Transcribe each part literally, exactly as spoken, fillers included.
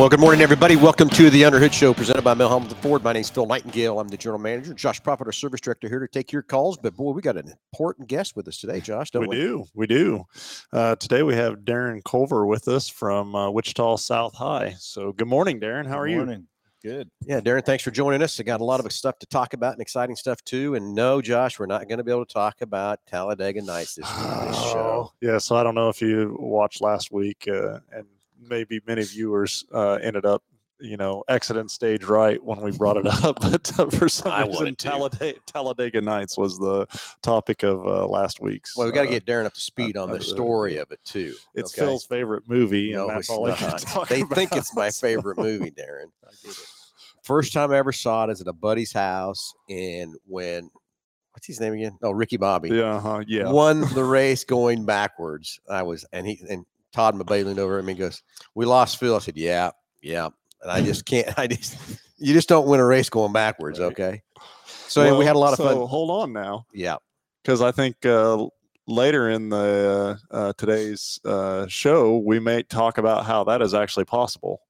Well, good morning, everybody. Welcome to the Underhood Show presented by Mel Hamilton Ford. My name's Phil Nightingale. I'm the general manager. Josh Prophet, our service director, here to take your calls. But, boy, we got an important guest with us today, Josh, don't we? We do. We do. Uh, today we have Darren Culver with us from uh, Wichita South High. So good morning, Darren. How Good are morning. you? Good. Yeah, Darren, thanks for joining us. I got a lot of stuff to talk about and exciting stuff, too. And, no, Josh, we're not going to be able to talk about Talladega Nights this, this show. Oh, yeah, so I don't know if you watched last week, uh, and maybe many viewers uh, ended up you know, exiting stage right when we brought it up, but uh, for some I reason, Talladega, Talladega Nights was the topic of uh, last week's. Well, we got to uh, get Darren up to speed on uh, the story of it, too. It's okay? Phil's favorite movie, No, and that's it's all I can not. talk They about. think it's my favorite movie, Darren. I get it. First time I ever saw it is at a buddy's house, and when what's his name again? Oh, Ricky Bobby. Yeah, uh-huh, yeah. Won the race going backwards. I was, and he and Todd Mabay leaned over at me and goes, "We lost Phil." I said, "Yeah, yeah." And I just can't. I just you just don't win a race going backwards, Right. okay? So anyway, well, we had a lot of so fun. Hold on now, Yeah, because I think uh, later in the uh, uh, today's uh, show, we may talk about how that is actually possible.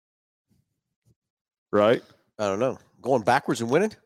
Right? I don't know. Going backwards and winning?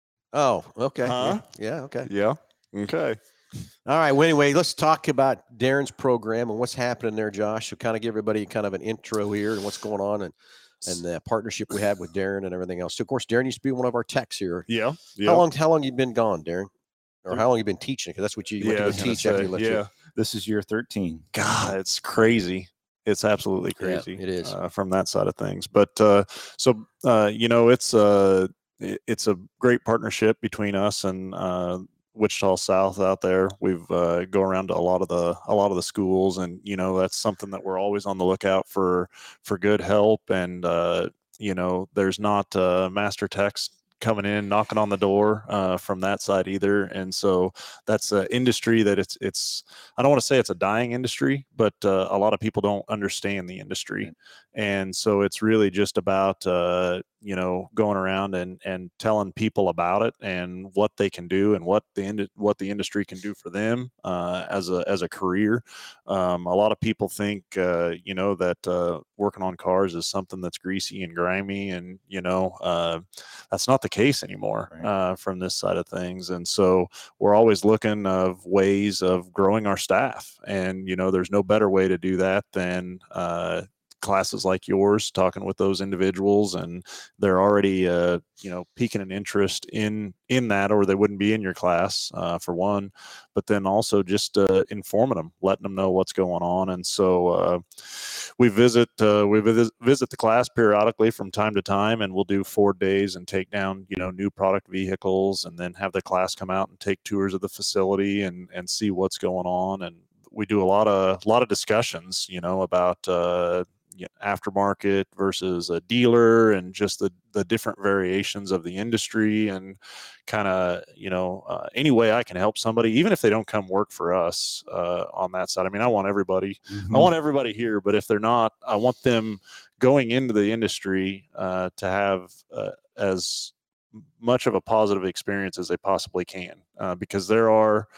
Oh, okay. Huh? Yeah, yeah, okay. Yeah. Okay. All right. Well, anyway, let's talk about Darren's program and what's happening there, Josh. So kind of give everybody kind of an intro here and what's going on and and the partnership we have with Darren and everything else. So, of course, Darren used to be one of our techs here. Yeah. Yeah. How long How long you been gone, Darren? Or how long you been teaching? Because that's what you, you Yeah, I went was to go gonna teach after say, you left yeah. here. This is year thirteen. God, it's crazy. It's absolutely Yeah, crazy. it is. uh, from that side of things. But uh, so uh, you know, it's uh, it- it's a great partnership between us and uh, Wichita South out there. We've uh, go around to a lot of the a lot of the schools, and you know, that's something that we're always on the lookout for for good help. And uh, you know, there's not uh, master techs coming in knocking on the door uh, from that side either. And so that's an industry that it's it's I don't want to say it's a dying industry, but uh, a lot of people don't understand the industry. Right. And so it's really just about uh, you know, going around and and telling people about it and what they can do and what the ind- what the industry can do for them uh, as a as a career. Um, a lot of people think uh, you know, that uh, working on cars is something that's greasy and grimy, and you know, uh, that's not the case anymore. Right. uh, from this side of things. And so we're always looking of ways of growing our staff, and you know, there's no better way to do that than uh, classes like yours, talking with those individuals, and they're already uh, you know, piquing an interest in in that, or they wouldn't be in your class uh, for one. But then also just uh, informing them, letting them know what's going on. And so uh, we visit uh, we visit, visit the class periodically from time to time, and we'll do four days and take down, you know, new product vehicles, and then have the class come out and take tours of the facility and and see what's going on. And we do a lot of a lot of discussions, you know, about uh, you know, aftermarket versus a dealer, and just the the different variations of the industry, and kind of, you know, uh, any way I can help somebody, even if they don't come work for us uh, on that side. I mean, I want everybody, Mm-hmm. I want everybody here, but if they're not, I want them going into the industry uh, to have uh, as much of a positive experience as they possibly can, uh, because there are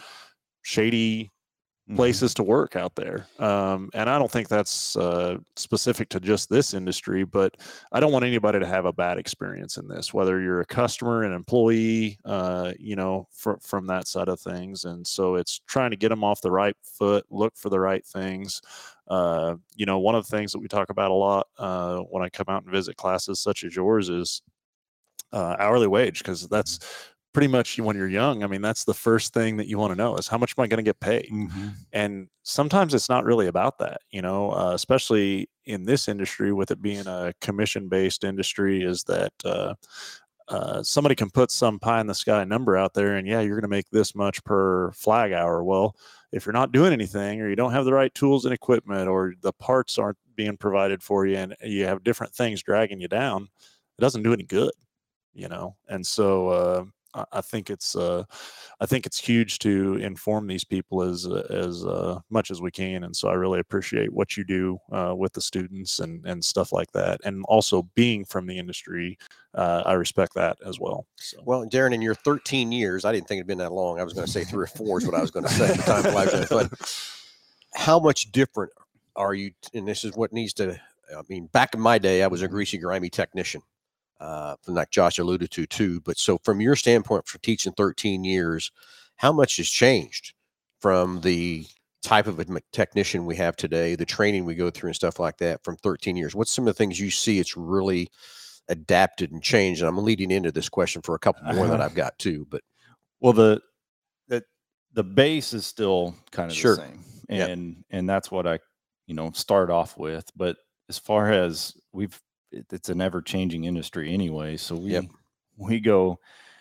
shady places to work out there. Um, and I don't think that's uh, specific to just this industry, but I don't want anybody to have a bad experience in this, whether you're a customer, an employee, uh, you know, fr- from that side of things. And so it's trying to get them off the right foot, look for the right things. Uh, you know, one of the things that we talk about a lot uh, when I come out and visit classes such as yours is uh, hourly wage, because that's pretty much, when you're young, I mean, that's the first thing that you want to know is, how much am I going to get paid? Mm-hmm. And sometimes it's not really about that, you know, uh, especially in this industry, with it being a commission-based industry, is that uh, uh, somebody can put some pie in the sky number out there, and yeah, you're going to make this much per flag hour. Well, if you're not doing anything, or you don't have the right tools and equipment, or the parts aren't being provided for you, and you have different things dragging you down, it doesn't do any good, you know? And so, uh, I I think it's uh, I think it's huge to inform these people as as uh, much as we can. And so I really appreciate what you do uh, with the students and and stuff like that. And also being from the industry, uh, I respect that as well. So. Well, Darren, in your thirteen years, I didn't think it'd been that long. I was going to say three or four is what I was going to say at the time flies in. But how much different are you? And this is what needs to I mean, back in my day, I was a greasy, grimy technician, uh, like Josh alluded to too. But so from your standpoint for teaching thirteen years, how much has changed from the type of a technician we have today, the training we go through and stuff like that from thirteen years? What's some of the things you see it's really adapted and changed? And I'm leading into this question for a couple more uh-huh. that I've got too, but well, the, the, the base is still kind of sure. the same. And, yep. and that's what I, you know, start off with. But as far as we've, it, it's an ever changing industry anyway. So we, yep. we go,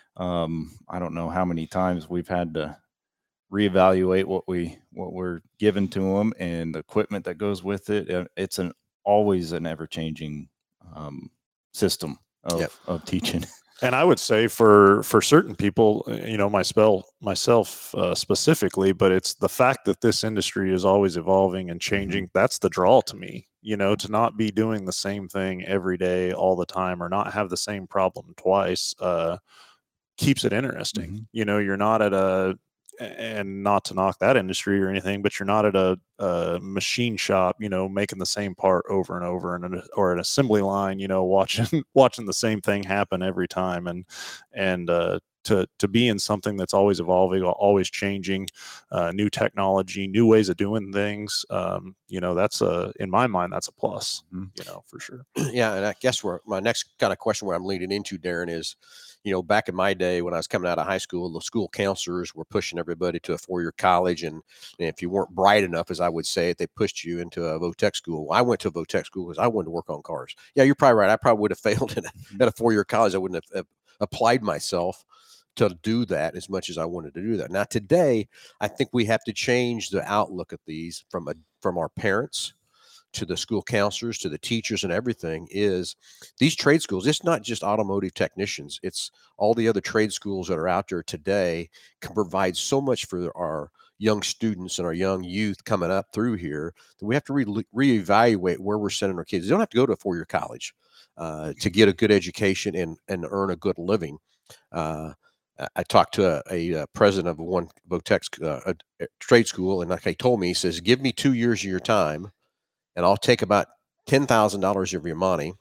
um, I don't know how many times we've had to reevaluate what we, what we're given to them and the equipment that goes with it. It's an always an ever changing, um, system of, yep. of teaching. And I would say for for certain people, you know, myself myself uh, specifically, but it's the fact that this industry is always evolving and changing. Mm-hmm. That's the draw to me, you know, to not be doing the same thing every day all the time or not have the same problem twice uh, keeps it interesting. Mm-hmm. You know, you're not at a, and not to knock that industry or anything, but you're not at a, a machine shop, you know, making the same part over and over, and or an assembly line, you know, watching watching the same thing happen every time, and and uh, to to be in something that's always evolving, always changing, uh, new technology, new ways of doing things. Um, you know, that's a in my mind that's a plus. Mm-hmm. You know, for sure. Yeah, and I guess where my next kind of question where I'm leading into, Darren, is, you know, back in my day when I was coming out of high school, the school counselors were pushing everybody to a four-year college. And, and if you weren't bright enough, as I would say it, they pushed you into a Votech school. I went to a Votech school because I wanted to work on cars. Yeah, you're probably right. I probably would have failed at a, at a four-year college. I wouldn't have, have applied myself to do that as much as I wanted to do that. Now, today, I think we have to change the outlook at these from a, from our parents to the school counselors, to the teachers and everything. Is these trade schools, it's not just automotive technicians, it's all the other trade schools that are out there today can provide so much for our young students and our young youth coming up through here that we have to re reevaluate where we're sending our kids. They don't have to go to a four-year college uh, to get a good education and, and earn a good living. Uh, I talked to a, a president of one Votech uh, a, a trade school, and like he told me, he says, give me two years of your time, and I'll take about ten thousand dollars of your money,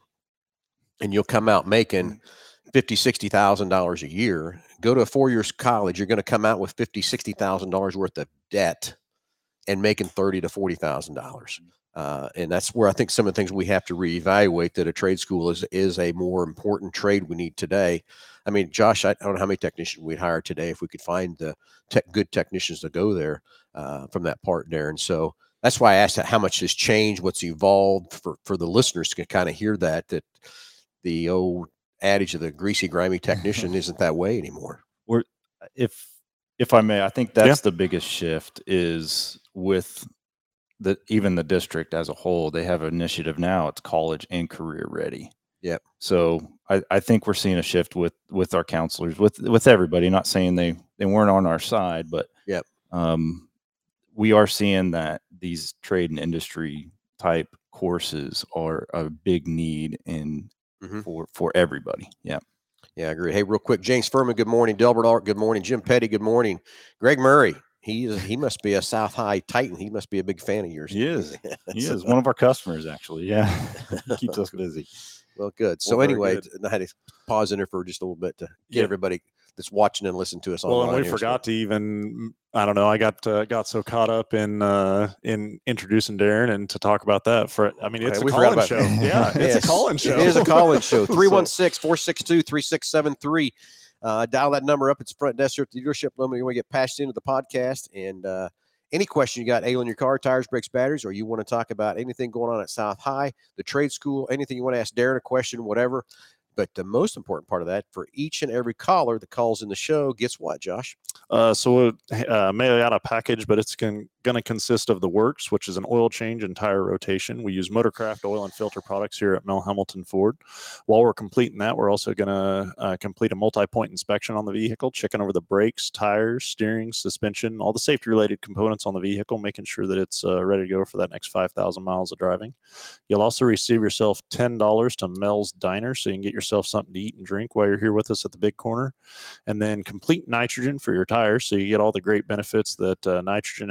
and you'll come out making fifty, sixty thousand dollars a year. Go to a four years college, you're going to come out with fifty, sixty thousand dollars worth of debt and making thirty to forty thousand dollars. Uh, and that's where I think some of the things we have to reevaluate, that a trade school is is a more important trade we need today. I mean, Josh, I don't know how many technicians we'd hire today if we could find the tech, good technicians to go there uh, from that part, Darren. So that's why I asked how much has changed, what's evolved, for, for the listeners to kind of hear that, that the old adage of the greasy, grimy technician isn't that way anymore. We're, if, if I may, I think that's yeah. the biggest shift is with the, even the district as a whole. They have an initiative now, it's college and career ready. Yep. So I, I think we're seeing a shift with, with our counselors, with, with everybody, not saying they, they weren't on our side, but yep. um, we are seeing that these trade and industry type courses are a big need in mm-hmm. for, for everybody. Yeah. Yeah, I agree. Hey, real quick, James Furman, good morning. Delbert Art, good morning. Jim Petty, good morning. Greg Murray, he is, he must be a South High Titan. He must be a big fan of yours. He is. He is one of our customers, actually. Yeah. He keeps us busy. Well, good. So well, anyway, good. I had to pause in there for just a little bit to get yeah. everybody that's watching and listening to us. Well, and we here, forgot so. to even, I don't know, I got uh, got so caught up in uh, in introducing Darren and to talk about that. For I mean, it's okay, a call-in show. Yeah, it's yes. a call-in show. It is a call-in show. three one six, four six two, three six seven three. Uh, dial that number up. It's front desk here at the dealership. Let me get passed into the podcast. And uh, any question you got, ailing your car, tires, brakes, batteries, or you want to talk about anything going on at South High, the trade school, anything you want to ask Darren a question, whatever. But the most important part of that, for each and every caller that calls in the show, gets what, Josh? Uh, so we'll uh, mail out a package, but it's going to consist of the works, which is an oil change and tire rotation. We use Motorcraft oil and filter products here at Mel Hambelton Ford. While we're completing that, we're also going to uh, complete a multi-point inspection on the vehicle, checking over the brakes, tires, steering, suspension, all the safety-related components on the vehicle, making sure that it's uh, ready to go for that next five thousand miles of driving. You'll also receive yourself ten dollars to Mel's Diner, so you can get yourself something to eat and drink while you're here with us at the Big Corner. And then complete nitrogen for your tires, so you get all the great benefits that uh, nitrogen has to offer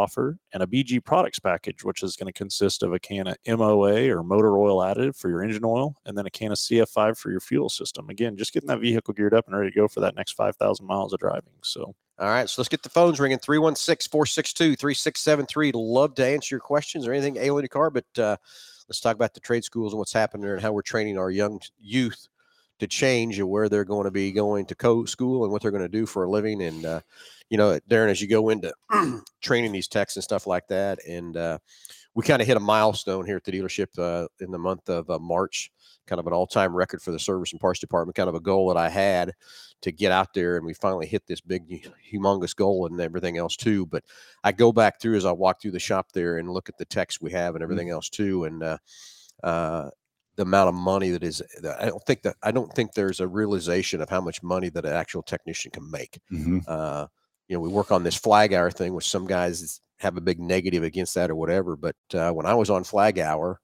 offer, and a B G products package, which is going to consist of a can of M O A or motor oil additive for your engine oil, and then a can of C F five for your fuel system. Again, just getting that vehicle geared up and ready to go for that next five thousand miles of driving. So, all right, so let's get the phones ringing. three one six, four six two, three six seven three. Love to answer your questions or anything ailing your car, but uh, let's talk about the trade schools and what's happening there and how we're training our young youth to change and where they're going to be going to co school and what they're going to do for a living. And, uh, you know, Darren, as you go into training these techs and stuff like that, and uh, we kind of hit a milestone here at the dealership uh, in the month of uh, March, kind of an all-time record for the service and parts department, kind of a goal that I had to get out there, and we finally hit this big, humongous goal and everything else too. But I go back through as I walk through the shop there and look at the techs we have and everything mm-hmm. else too, and uh, uh, the amount of money that is, I don't think that, I don't think there's a realization of how much money that an actual technician can make. Mm-hmm. Uh, you know, we work on this flag hour thing, which some guys have a big negative against that or whatever. But uh, when I was on flag hour,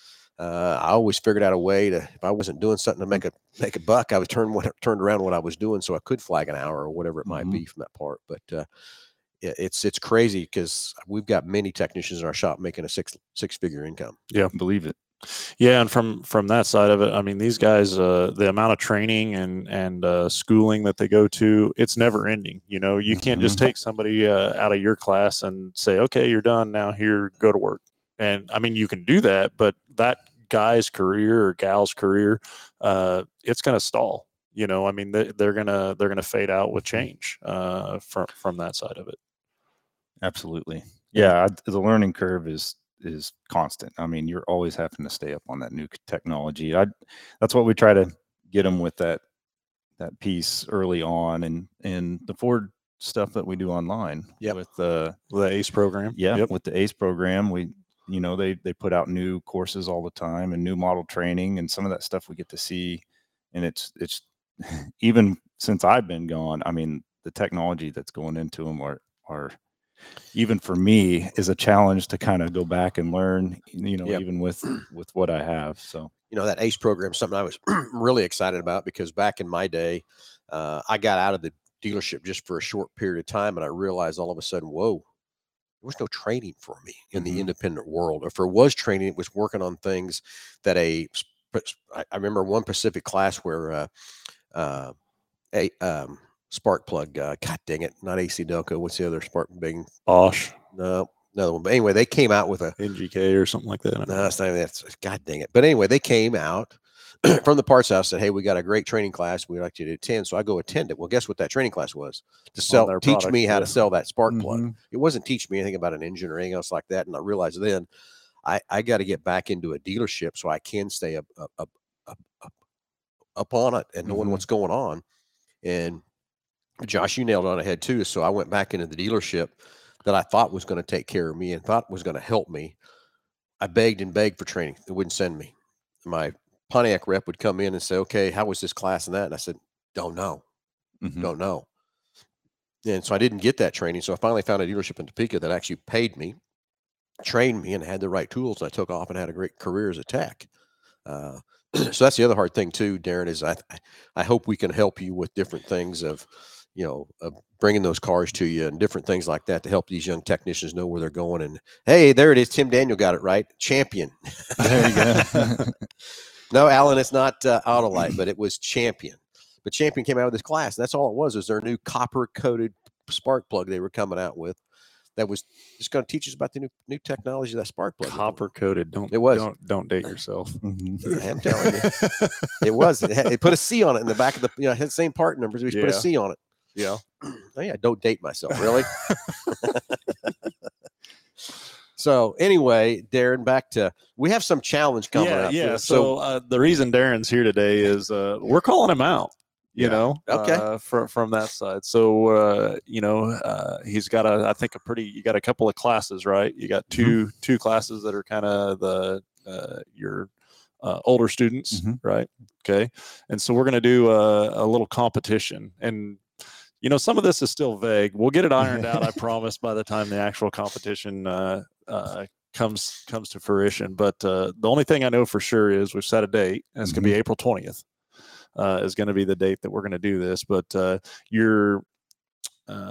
uh, I always figured out a way to, if I wasn't doing something to make a, make a buck, I would turn what turned around what I was doing so I could flag an hour or whatever it might mm-hmm. be from that part. But uh, it's, it's crazy because we've got many technicians in our shop making a six, six figure income. Yeah. Believe it. Yeah, and from from that side of it, I mean, these guys, uh, the amount of training and and uh, schooling that they go to, it's never ending. You know, you can't just take somebody uh, out of your class and say, okay, you're done now. Here, go to work. And I mean, you can do that, but that guy's career or gal's career, uh, it's going to stall. You know, I mean, they, they're gonna they're gonna fade out with change uh, from from that side of it. Absolutely, yeah. The learning curve is. is constant. I mean, you're always having to stay up on that new technology. I, that's what we try to get them with that, that piece early on, and, and the Ford stuff that we do online yep. with the, the ACE program. Yeah. Yep. With the ACE program, we, you know, they, they put out new courses all the time and new model training, and some of that stuff we get to see. And it's, it's even since I've been gone, I mean, the technology that's going into them are, are, even for me, is a challenge to kind of go back and learn, you know, yep. even with, with what I have. So, you know, that ACE program is something I was really excited about, because back in my day, uh, I got out of the dealership just for a short period of time. And I realized all of a sudden, whoa, there was no training for me in mm-hmm. the independent world. If there was training, it was working on things that a, I remember one Pacific class where uh, uh, a, um, spark plug, uh, God dang it, not A C Delco. What's the other spark big? Bosch. No, another one. But anyway, they came out with a N G K or something like that. No, it's not even that. God dang it. But anyway, they came out from the parts house, said, hey, we got a great training class. We'd like you to attend. So I go attend it. Well, guess what that training class was? To sell, teach product, me how yeah. to sell that spark mm-hmm. plug. It wasn't teach me anything about an engine or anything else like that. And I realized then I, I got to get back into a dealership so I can stay up, up, up, up, up, up on it and knowing mm-hmm. what's going on. And Josh, you nailed it on the head too. So I went back into the dealership that I thought was going to take care of me and thought was going to help me. I begged and begged for training. They wouldn't send me. My Pontiac rep would come in and say, okay, how was this class and that? And I said, don't know. Mm-hmm. Don't know. And so I didn't get that training. So I finally found a dealership in Topeka that actually paid me, trained me, and had the right tools. And I took off and had a great career as a tech. Uh, so that's the other hard thing too, Darren, is I, I hope we can help you with different things of, you know, uh, bringing those cars to you and different things like that to help these young technicians know where they're going. And hey, there it is. Tim Daniel got it right. Champion. There you go. No, Alan, it's not uh, Autolite, but it was Champion. But Champion came out with this class. And that's all it was, was their new copper coated spark plug they were coming out with. That was just going to teach us about the new new technology of that spark plug. Copper coated. Don't it was. Don't don't date yourself. Mm-hmm. I'm telling you, it was. It, had, it put a C on it in the back of the. You know, it had the same part numbers. We yeah. put a C on it. Yeah. Oh yeah. Don't date myself, really. So anyway, Darren, back to we have some challenge coming yeah, up. Yeah. So, so uh, the reason Darren's here today is uh, we're calling him out. You yeah. know, okay, uh, from from that side. So uh, you know, uh, he's got a, I think a pretty. You got a couple of classes, right? You got two mm-hmm. two classes that are kind of the uh, your uh, older students, mm-hmm. right? Okay, and so we're gonna do a, a little competition, and you know, some of this is still vague. We'll get it ironed out, I promise, by the time the actual competition uh, uh, comes comes to fruition. But uh, the only thing I know for sure is we've set a date, and it's mm-hmm. gonna be April twentieth. Uh, is going to be the date that we're going to do this, but uh, you're uh,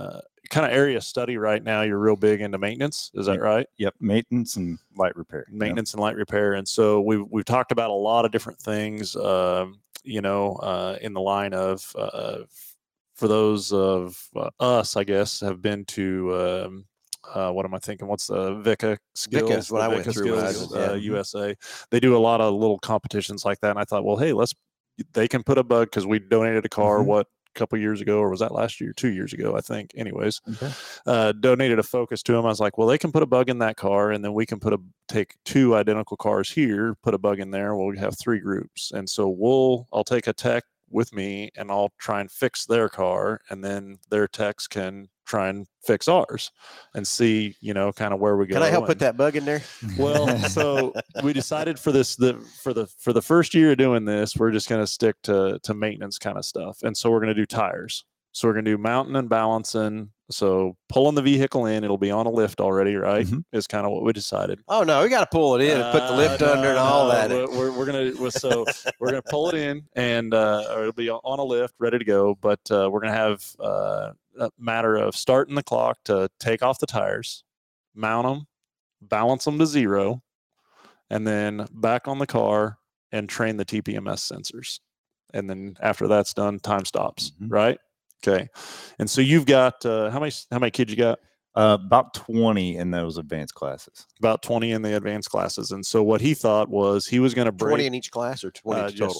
kind of area study right now. You're real big into maintenance. Is that Yep. right? Yep. Maintenance and light repair. Yep. Maintenance and light repair. And so we've, we've talked about a lot of different things, um, you know, uh, in the line of, uh, for those of uh, us, I guess, have been to, um, uh, what am I thinking? What's the Vika Skills? Vika is what the I went Vika through when I Skills, was- yeah. uh, U S A. They do a lot of little competitions like that. And I thought, well, hey, let's, they can put a bug because we donated a car, Mhm. what, a couple years ago, or was that last year? Two years ago, I think. Anyways, Okay. uh, donated a Focus to them. I was like, well, they can put a bug in that car, and then we can put a take two identical cars here, put a bug in there. We'll have three groups, and so we'll I'll take a tech with me, and I'll try and fix their car, and then their techs can try and fix ours, and see, you know, kind of where we go. Can I help put and- that bug in there? well, so we decided for this the for the for the first year of doing this, we're just going to stick to to maintenance kind of stuff, and so we're going to do tires. So we're going to do mounting and balancing. So pulling the vehicle in, it'll be on a lift already, right? Mhm. Is kind of what we decided. Oh no, we got to pull it in and put the lift Uh, under and all no, that. We're, we're, we're gonna we're- so we're gonna pull it in, and uh, or it'll be on a lift, ready to go. But uh, we're gonna have uh, a matter of starting the clock to take off the tires, mount them, balance them to zero, and then back on the car and train the T P M S sensors. And then after that's done, time stops. Mhm. Right? Okay. And so you've got uh, how many how many kids you got? Uh, about twenty in those advanced classes. About twenty in the advanced classes. And so what he thought was he was going to break twenty in each class or twenty uh, total? just-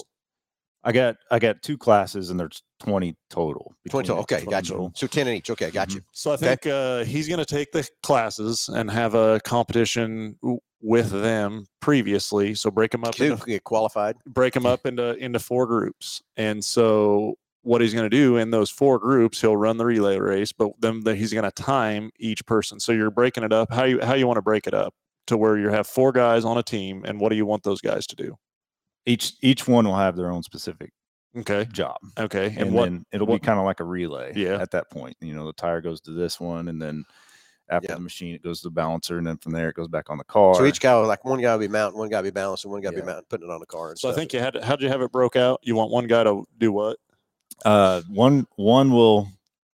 I got I got two classes and there's twenty total. twenty total. between Okay, the got total. you. So ten in each. Okay, got Mhm. you. So I think uh, he's going to take the classes and have a competition w- with them previously. So break them up Two into get qualified. break them up into into four groups. And so what he's going to do in those four groups, he'll run the relay race, but then the, he's going to time each person. So you're breaking it up. How you how you want to break it up to where you have four guys on a team, and what do you want those guys to do? Each each one will have their own specific Okay. job. Okay. And, And, what? then it'll what- be kind of like a relay Yeah. at that point. You know, the tire goes to this one, and then after Yeah. the machine, it goes to the balancer, and then from there, it goes back on the car. So each guy, like one guy will be mounting, one guy will be balancing, one guy will Yeah. be mounting, putting it on the car. And So I stuff. think you had to, how'd you have it broke out? You want one guy to do what? uh, one one will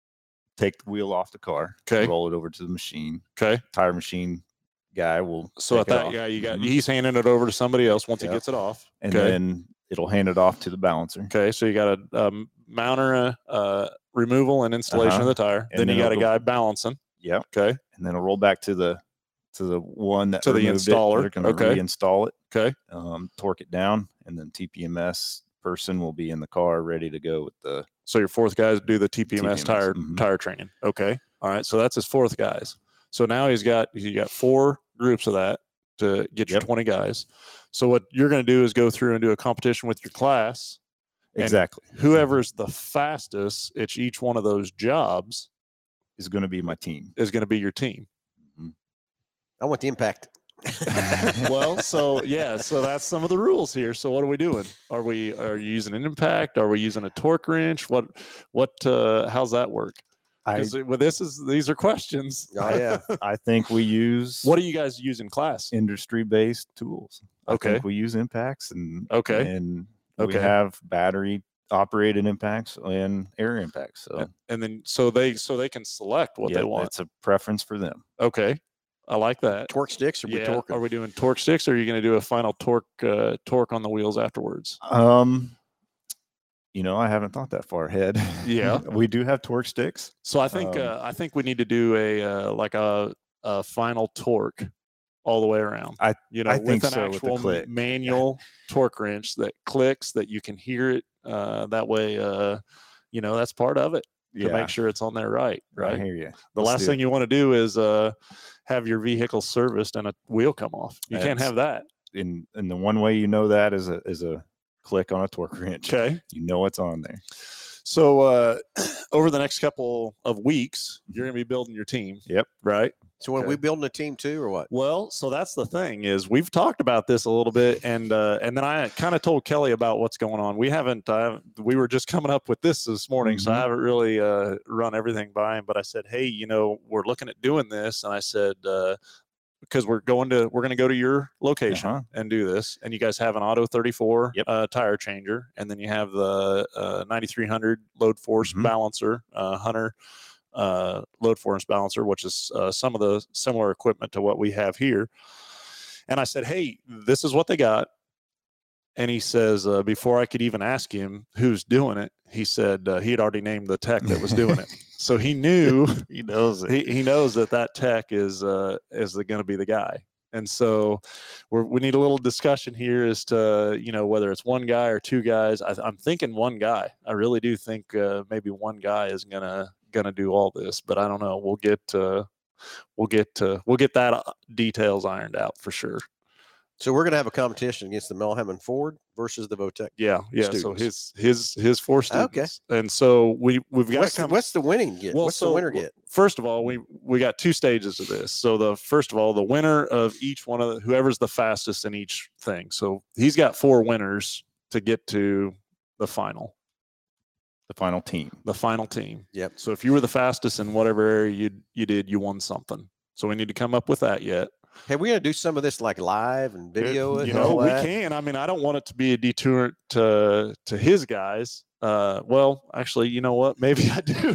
take the wheel off the car, Okay. roll it over to the machine. Okay. Tire machine guy will. So take at it that off. guy, you got Mhm. he's handing it over to somebody else once Yep. he gets it off. and okay. then it'll hand it off to the balancer. Okay, so you got a um, mounter, uh, uh, removal and installation Uh-huh. of the tire. And then you then got a it'll- guy balancing. Yep. Okay, And then it'll roll back to the to the one that To the removed it. installer. They're going to Okay. reinstall it, okay, um, torque it down, and then T P M S person will be in the car ready to go with the. so your fourth guys do the T P M S, T P M S, tire mhm. tire training. Okay, all right, so that's his fourth guys. So now he's got you got four groups of that to get your Yep. twenty guys. So what you're going to do is go through and do a competition with your class. And Exactly. Whoever's the fastest at each one of those jobs Is going to be my team. is going to be your team. I want the impact. Well, so yeah, so that's some of the rules here. So what are we doing? Are we are you using an impact? Are we using a torque wrench? What what uh how's that work? I Because well, this is these are questions. Oh yeah. I think we use What do you guys use in class? industry based tools. I Okay. think we use impacts and Okay. and Okay. we have battery operated impacts and air impacts. So And then so they so they can select what they yep, want. it's a preference for them. Okay. I like that. Torque sticks or we Yeah. torque 'em? Are we doing torque sticks or are you going to do a final torque uh, torque on the wheels afterwards? Um, you know, I haven't thought that far ahead. Yeah. we do have torque sticks. So I think Um, uh, I think we need to do a uh, like a, a final torque all the way around. I- you know I think with an so, with the actual click. manual torque wrench that clicks that you can hear it. Uh, that way, uh, you know that's part of it to Yeah, make sure it's on there right. I Right. hear you. The last thing you want to do is uh, have your vehicle serviced and a wheel come off. You can't That's- have that. in and the one way you know that is a is a click on a torque wrench. Okay. You know it's on there. So uh, over the next couple of weeks, you're going to be building your team. Yep. Right. So when Okay. we building a team too, or what? Well, so that's the thing is we've talked about this a little bit, and uh, and then I kind of told Kelly about what's going on. We haven't. Uh, we were just coming up with this this morning, so I Mhm. haven't really uh, run everything by him. But I said, hey, you know, we're looking at doing this, and I said uh, because we're going to we're going to go to your location Uh-huh. and do this, and you guys have an Auto thirty-four Yep. uh, tire changer, and then you have the uh, ninety-three hundred load force Mhm. balancer, uh, Hunter. uh, load force balancer, which is uh, some of the similar equipment to what we have here. And I said, hey, this is what they got. And he says, uh, before I could even ask him who's doing it, he said uh, he had already named the tech that was doing it. So he knew he knows it. He, he knows that that tech is uh, is going to be the guy. And so we're, we need a little discussion here as to, you know, whether it's one guy or two guys. I, I'm thinking one guy. I really do think uh, maybe one guy is gonna gonna do all this, but I don't know. We'll get uh, we'll get uh, we'll get that details ironed out for sure. So we're going to have a competition against the Melham and Ford versus the Votech. Yeah, yeah. students. So his his his four students. Okay. And so we we've got what's, the, what's the winning get? Well, what's so the winner get? First of all, we we got two stages of this. So the first of all, the winner of each one of the, whoever's the fastest in each thing. So he's got four winners to get to the final. The final team. The final team. Yep. So if you were the fastest in whatever area you you did, you won something. So we need to come up with that yet. Hey, we gonna do some of this like live and video it. You and know, all we that? can. I mean, I don't want it to be a detour to to his guys. Uh, well, actually, you know what? Maybe I do.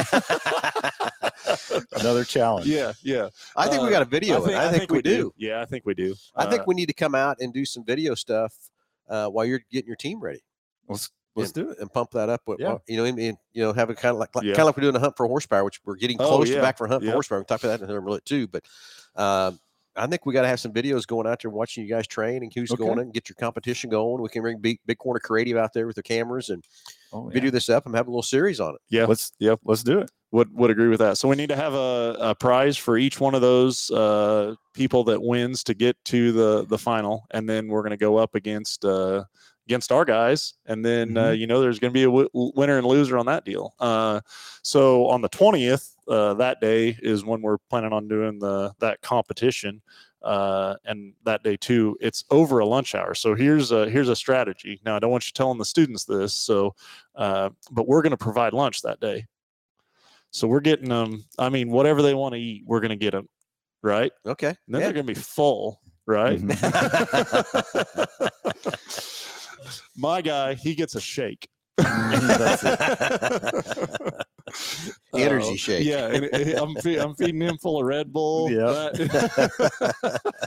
Another challenge. Yeah, yeah. I think Uh, we got a video. I think, it. I, I think, think we, we do. do. Yeah, I think we do. I think Uh, we need to come out and do some video stuff uh, while you're getting your team ready. Let's let's and, do it. and pump that up. With, Yeah. You know, and, and, you know, have it kind of like, like Yeah. kind of like we're doing a hunt for horsepower, which we're getting Oh, close yeah. to back for hunt Yep. for horsepower. We can talk about that in a minute too. But um, I think we got to have some videos going out there watching you guys train and who's Okay. going in, get your competition going. We can bring big, big corner creative out there with their cameras and Oh, yeah. video this up and have a little series on it. yeah, Let's yep. Let's do it. would would agree with that. So we need to have a, a prize for each one of those uh, people that wins to get to the the final, and then we're going to go up against uh, against our guys, and then uh, Mhm. you know there's going to be a w- winner and loser on that deal. Uh, so on the twentieth, uh, that day is when we're planning on doing the that competition. Uh, and that day too, it's over a lunch hour. So here's a here's a strategy. Now I don't want you telling the students this. So, uh, but we're going to provide lunch that day. So we're getting them. I mean, whatever they want to eat, we're going to get them, right? Okay. And then Yeah. they're going to be full, right? Mhm. My guy, he gets a shake. That's Energy Uh, shake. Yeah, and it- I'm fe- I'm feeding him full of Red Bull. Yeah. That-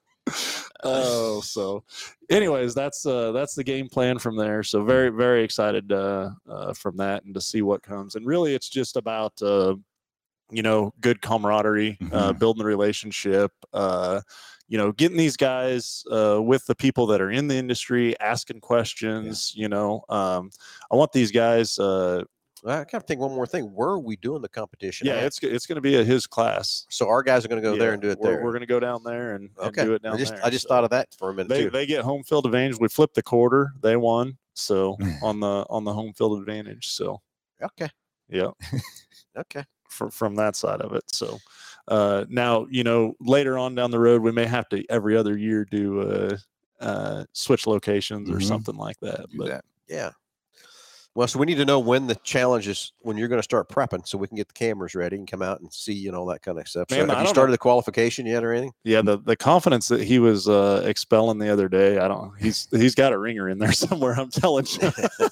oh, so, anyways, that's uh, that's the game plan from there. So very very excited uh, uh, from that and to see what comes. And really, it's just about uh, you know good camaraderie, uh, Mhm. building the relationship. Uh, you know, getting these guys uh, with the people that are in the industry, asking questions. You know, um, I want these guys. Uh, I kind of think one more thing. Where are we doing the competition? yeah, at? it's it's going to be at his class. so our guys are going to go Yeah, there and do it we're, there. We're going to go down there and, and okay. do it down I just there. I just So thought of that for a minute they too. they get home field advantage. We flipped the quarter. They won. So on the on the home field advantage. So okay. yeah, Okay. from from that side of it. So uh, now you know later on down the road we may have to every other year do uh, uh, switch locations or Mhm. something like that. Do But that. Yeah. Well, so we need to know when the challenge is, when you're going to start prepping, so we can get the cameras ready and come out and see and all that kind of stuff. So Man, have I you don't started know. the qualification yet or anything? yeah, the, the confidence that he was uh, expelling the other day, I don't. He's he's got a ringer in there somewhere. I'm telling you.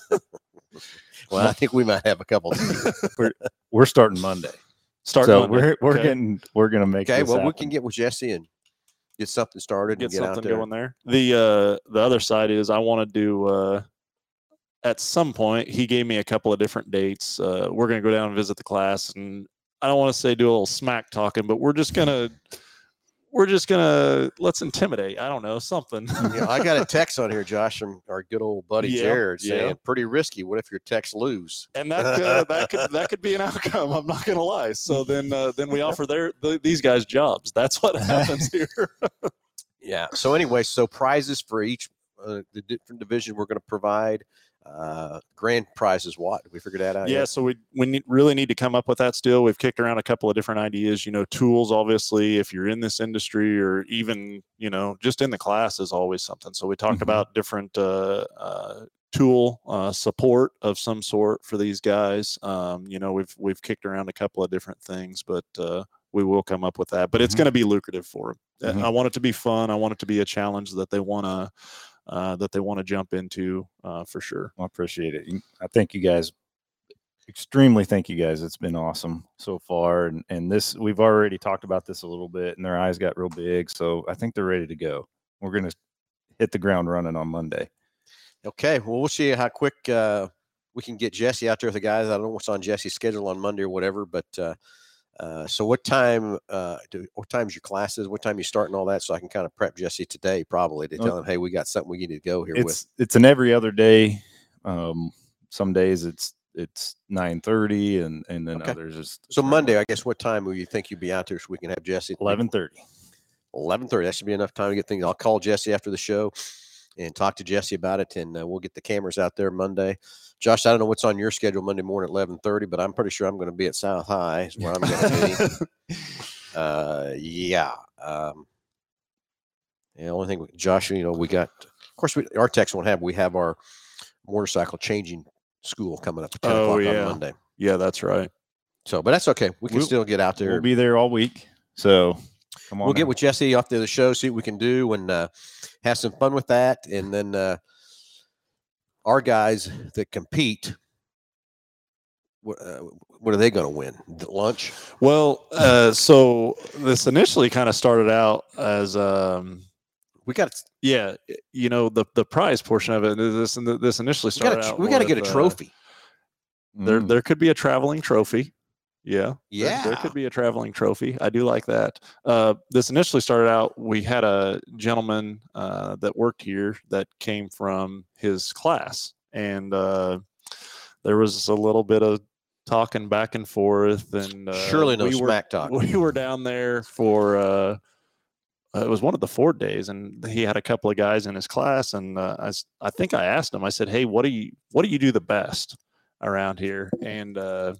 Well, I think we might have a couple. We're starting Monday. Start so Monday. we're we're Okay. getting we're gonna make Okay. this Well, we happen. can get with Jesse and get something started get and get out something there. going there. The uh the other side is I want to do uh at some point he gave me a couple of different dates. Uh we're gonna go down and visit the class, and I don't want to say do a little smack talking, but we're just gonna we're just gonna let's intimidate. I don't know, something. You know, I got a text on here, Josh, from our good old buddy Yeah, Jared, yeah. saying pretty risky. What if your texts lose? And that uh, that could that could be an outcome. I'm not gonna lie. So then uh, then we offer their the, these guys jobs. That's what happens here. Yeah. So anyway, so prizes for each uh, the different division we're going to provide. Uh, grand prizes. What we figured that out? Yeah, yet? so we we need, really need to come up with that still. We've kicked around a couple of different ideas. You know, tools, obviously, if you're in this industry or even, you know, just in the class is always something. So we talked Mhm. about different uh, uh, tool uh, support of some sort for these guys. Um, you know, we've we've kicked around a couple of different things, but uh, we will come up with that. But it's Mhm. going to be lucrative for them. Mhm. I want it to be fun. I want it to be a challenge that they want to uh, that they want to jump into uh, for sure. I appreciate it. You- I think you guys extremely thank you guys. It's been awesome so far. And, and this, we've already talked about this a little bit and their eyes got real big. So I think they're ready to go. We're going to hit the ground running on Monday. Okay. Well, we'll see how quick uh, we can get Jesse out there with the guys. I don't know what's on Jesse's schedule on Monday or whatever, but uh, uh, so what time, uh, do, what time's your classes? What time you start and all that? So I can kind of prep Jesse today probably to tell Okay. him, hey, we got something we need to go here It's, with. it's an every other day. Um, some days it's, it's nine thirty and, and then Okay. others is. So Monday, I guess, what time will you think you'd be out there so we can have Jesse? eleven thirty. eleven thirty. That should be enough time to get things. I'll call Jesse after the show and talk to Jesse about it, and uh, we'll get the cameras out there Monday. Josh, I don't know what's on your schedule Monday morning at eleven thirty, but I'm pretty sure I'm going to be at South High is where I'm going to be. uh, yeah. Um, the only thing, Josh, you know, we got, of course, we, our techs won't have, we have our motorcycle changing school coming up at ten Oh, o'clock yeah. on Monday. Yeah, that's right. So, but that's okay. We can We'll- still get out there. We'll be there all week. So come on. We'll get out. with Jesse after the show, see what we can do, and uh, have some fun with that. And then uh, our guys that compete, what, uh, what are they going to win? The lunch? Well, uh, so this initially kind of started out as, um, We got yeah, you know, the the prize portion of it. This this initially we got started to out. we got to get a with, uh, trophy. There, Mm. there could be a traveling trophy. Yeah. There- There, Yeah. could be a traveling trophy. I do like that. Uh, this initially started out, we had a gentleman uh, that worked here that came from his class. And uh, there was a little bit of talking back and forth. And uh, Surely no we were, smack talk. we were down there for, uh, it was one of the Ford days, and he had a couple of guys in his class. And uh, I, s- I think I asked him, I said, hey, what do you, what do you do the best around here? And uh,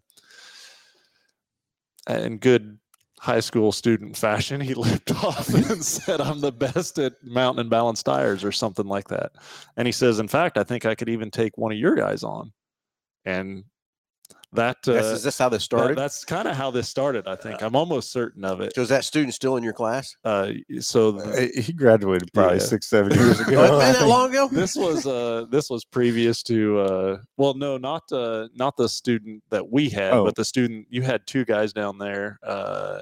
in good high school student fashion, he lipped off and said, I'm the best at mountain and balanced tires or something like that. And he says, in fact, I think I could even take one of your guys on. And that, uh, That's, is this how this started? that- that's kind of how this started. I think I'm almost certain of it. so is that student still in your class? Uh, so th- Uh, He graduated probably Yeah. six, seven years ago. Oh, I that think. long ago? this was uh this was previous to uh well no not uh not the student that we had Oh. but the student you had two guys down there. uh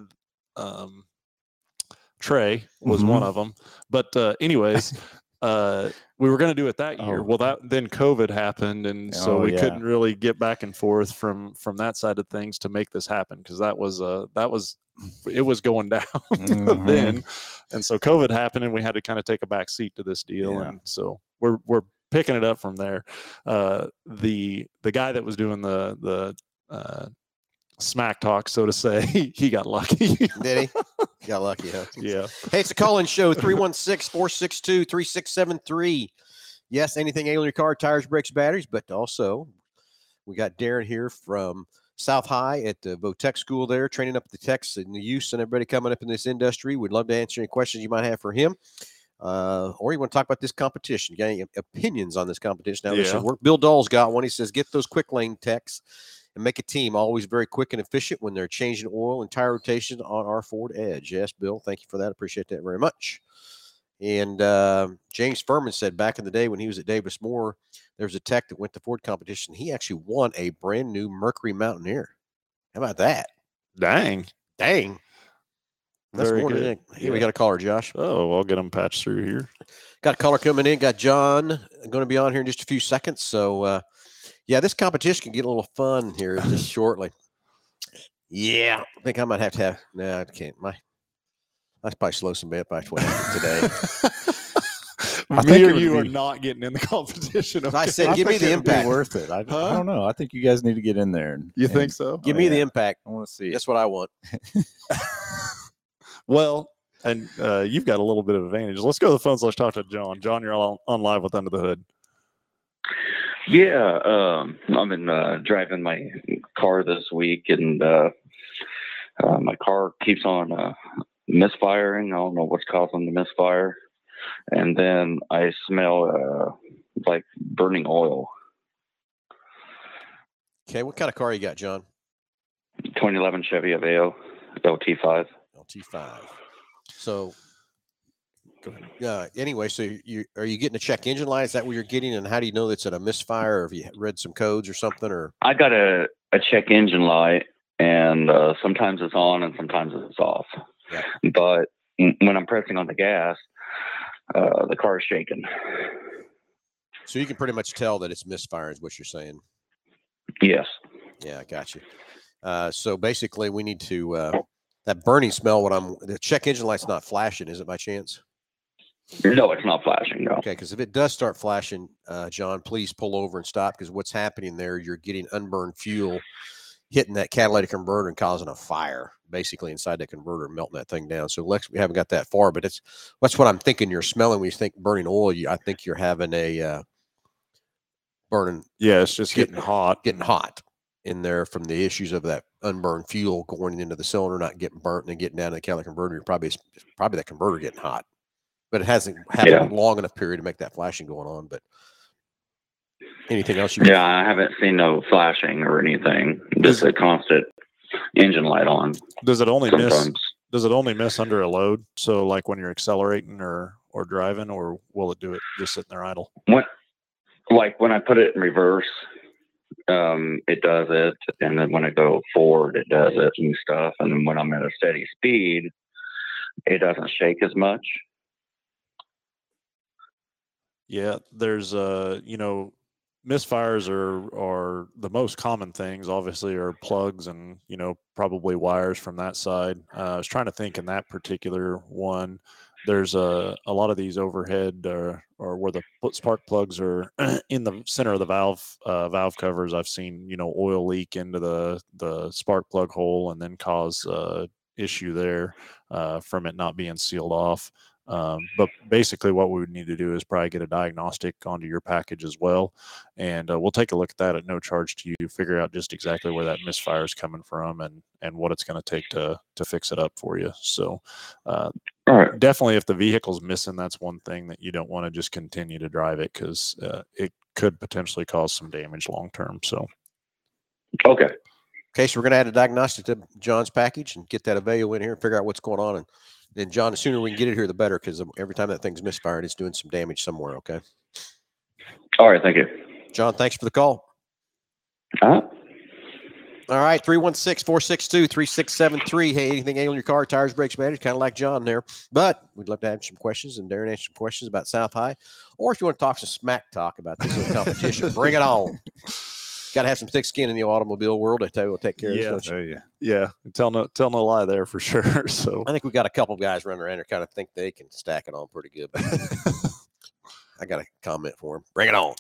um Trey was one Mhm. of them, but uh anyways uh we were going to do it that year. Oh. Well, that then COVID happened, and so Oh, we yeah. couldn't really get back and forth from from that side of things to make this happen, because that was uh that was it was going down Mhm. then. And so COVID happened, and we had to kind of take a back seat to this deal. Yeah. And so we're we're picking it up from there. Uh, the the guy that was doing the the uh, smack talk, so to say, he got lucky. Did he? Got lucky, huh? Yeah. Hey, it's a call-in show, three one six, four six two, three six seven three. Yes, anything ailing your car, tires, brakes, batteries, but also we got Darren here from South High at the Votech School there, training up the techs and the youth and everybody coming up in this industry. We'd love to answer any questions you might have for him. Uh, or you want to talk about this competition. You got any opinions on this competition? Now, Yeah. listen, work, Bill Dahl's got one. He says, get those quick lane techs and make a team always very quick and efficient when they're changing oil and tire rotation on our Ford Edge. Yes, Bill, thank you for that. Appreciate that very much. And uh, James Furman said back in the day when he was at Davis Moore, there was a tech that went to Ford competition. He actually won a brand new Mercury Mountaineer. How about that? Dang. Dang. That's Very more than good. it. Here we Yeah. got a caller, Josh. Oh, I'll get him patched through here. Got a caller coming in. Got John going to be on here in just a few seconds. So, uh, yeah, this competition can get a little fun here just shortly. Yeah, I think I might have to have. No, I can't. My, I probably slow some bit by twenty today. I Me think or it would you are be- not getting in the competition. I okay? said, give me think the it would be impact. worth it. I, Huh? I don't know. I think you guys need to get in there. And, You and- think so? Give Oh, me the yeah. impact. I want to see it. That's what I want. Well, and uh, you've got a little bit of advantage. Let's go to the phones. Let's talk to John. John, you're all on live with Under the Hood. Yeah, um, I've been uh, driving my car this week, and uh, uh, my car keeps on uh, misfiring. I don't know what's causing the misfire. And then I smell uh, like burning oil. Okay, what kind of car you got, John? twenty eleven Chevy Aveo L T five. L T five. So, uh, anyway, so you are you getting a check engine light? Is that what you're getting? And how do you know that's at a misfire? Or have you read some codes or something? Or I got a, a check engine light, and uh, sometimes it's on and sometimes it's off. Yeah. But when I'm pressing on the gas, uh, the car is shaking. So you can pretty much tell that it's misfire, is what you're saying. Yes. Yeah, I got you. Uh, so basically, we need to uh, that burning smell. What I'm the check engine light's not flashing, is it by chance? No, it's not flashing. No. Okay, because if it does start flashing, uh, John, please pull over and stop. Because what's happening there, you're getting unburned fuel hitting that catalytic converter and causing a fire, basically inside the converter, melting that thing down. So Lex, we haven't got that far, but it's that's what I'm thinking. You're smelling when you think burning oil. You, I think you're having a uh, burning. Yeah, it's just getting, getting hot, getting hot in there from the issues of that unburned fuel going into the cylinder, not getting burnt, and then getting down to the catalytic converter. You're probably probably that converter getting hot, but it hasn't happened yeah. long enough period to make that flashing going on. But anything else? You yeah, I haven't seen no flashing or anything. Just a constant engine light on. Does it only sometimes. miss? Does it only miss under a load? So like when you're accelerating or or driving, or will it do it just sitting there idle? When, like when I put it in reverse, um, it does it, and then when I go forward, it does it and stuff. And then when I'm at a steady speed, it doesn't shake as much. Yeah, there's uh, you know. Misfires are are the most common things, obviously, are plugs and, you know, probably wires from that side. Uh, I was trying to think in that particular one, there's a, a lot of these overhead or, or where the spark plugs are in the center of the valve uh, valve covers. I've seen, you know, oil leak into the, the spark plug hole and then cause uh, issue there uh, from it not being sealed off. Um, but basically what we would need to do is probably get a diagnostic onto your package as well. And uh, we'll take a look at that at no charge to you, figure out just exactly where that misfire is coming from and, and what it's going to take to, to fix it up for you. So uh, right. definitely if the vehicle's missing, that's one thing that you don't want to just continue to drive it, because uh, it could potentially cause some damage long-term. So. Okay. Okay. So we're going to add a diagnostic to John's package and get that Aveo in here and figure out what's going on. And then, John, the sooner we can get it here, the better, because every time that thing's misfired, it's doing some damage somewhere, okay? All right, thank you. John, thanks for the call. Uh-huh. All right, three one six, four six two, three six seven three. Hey, anything ailing your car, tires, brakes, batteries, kind of like John there. But we'd love to have some questions, and Darren answer some questions about South High. Or if you want to talk some smack talk about this little competition, bring it on. Got to have some thick skin in the automobile world. I tell you, we'll take care yeah, of this. Oh, yeah, yeah. Tell no, tell no lie there for sure. So I think we got a couple of guys running around here kind of think they can stack it on pretty good. I got a comment for him. Bring it on.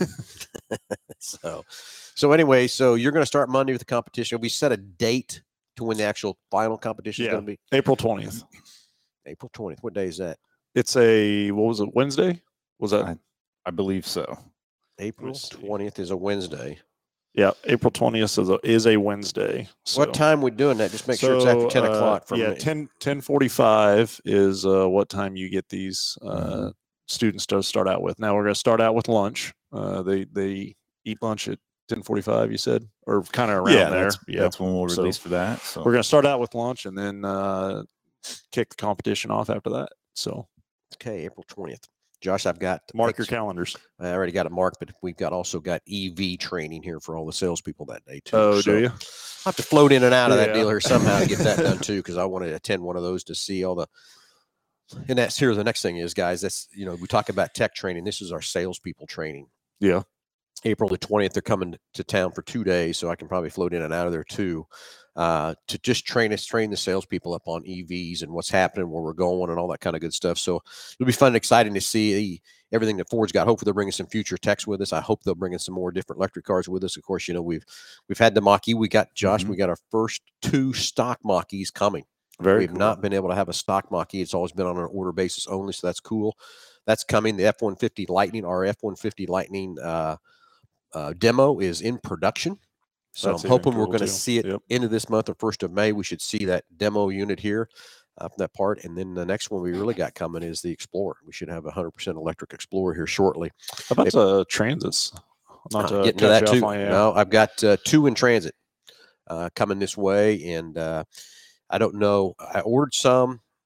so, so anyway, so you're going to start Monday with the competition. We set a date to when the actual final competition yeah, is going to be April twentieth. April twentieth. What day is that? It's a what was it? Wednesday? Was that? I, I believe so. April twentieth is a Wednesday. Yeah, April twentieth is a, is a Wednesday. So. What time are we doing that? Just make so, sure it's after ten o'clock. Uh, yeah, ten, ten forty-five is uh, what time you get these uh, mm-hmm. students to start out with. Now we're going to start out with lunch. Uh, they they eat lunch at ten forty-five, you said? Or kind of around yeah, there. That's, yeah, that's when we'll release so for that. So we're going to start out with lunch and then uh, kick the competition off after that. So okay, April twentieth. Josh, I've got mark your calendars. I already got it marked, but we've got also got E V training here for all the salespeople that day too. Oh, so do you? I'll have to float in and out of yeah. that deal here somehow to get that done too, because I want to attend one of those to see all the. And that's here. The next thing is, guys, that's you know we talk about tech training. This is our salespeople training. Yeah. April the twentieth, they're coming to town for two days, so I can probably float in and out of there too. Uh, to just train us, train the salespeople up on E Vs and what's happening, where we're going, and all that kind of good stuff. So it'll be fun and exciting to see everything that Ford's got. Hopefully, they're bringing some future techs with us. I hope they'll bring in some more different electric cars with us. Of course, you know we've we've had the Mach-E. We got Josh. Mm-hmm. We got our first two stock Mach-Es coming. Very We've cool. not been able to have a stock Mach-E. It's always been on an order basis only, so that's cool. That's coming. The F one fifty Lightning, our F one fifty Lightning uh, uh, demo is in production. So That's I'm hoping cool we're going to see it yep. into this month or first of May. We should see that demo unit here uh, from that part. And then the next one we really got coming is the Explorer. We should have a one hundred percent electric Explorer here shortly. How about the Transits? Not uh, getting to that too. On, yeah. No, I've got uh, two in transit uh, coming this way. And uh, I don't know. I ordered some.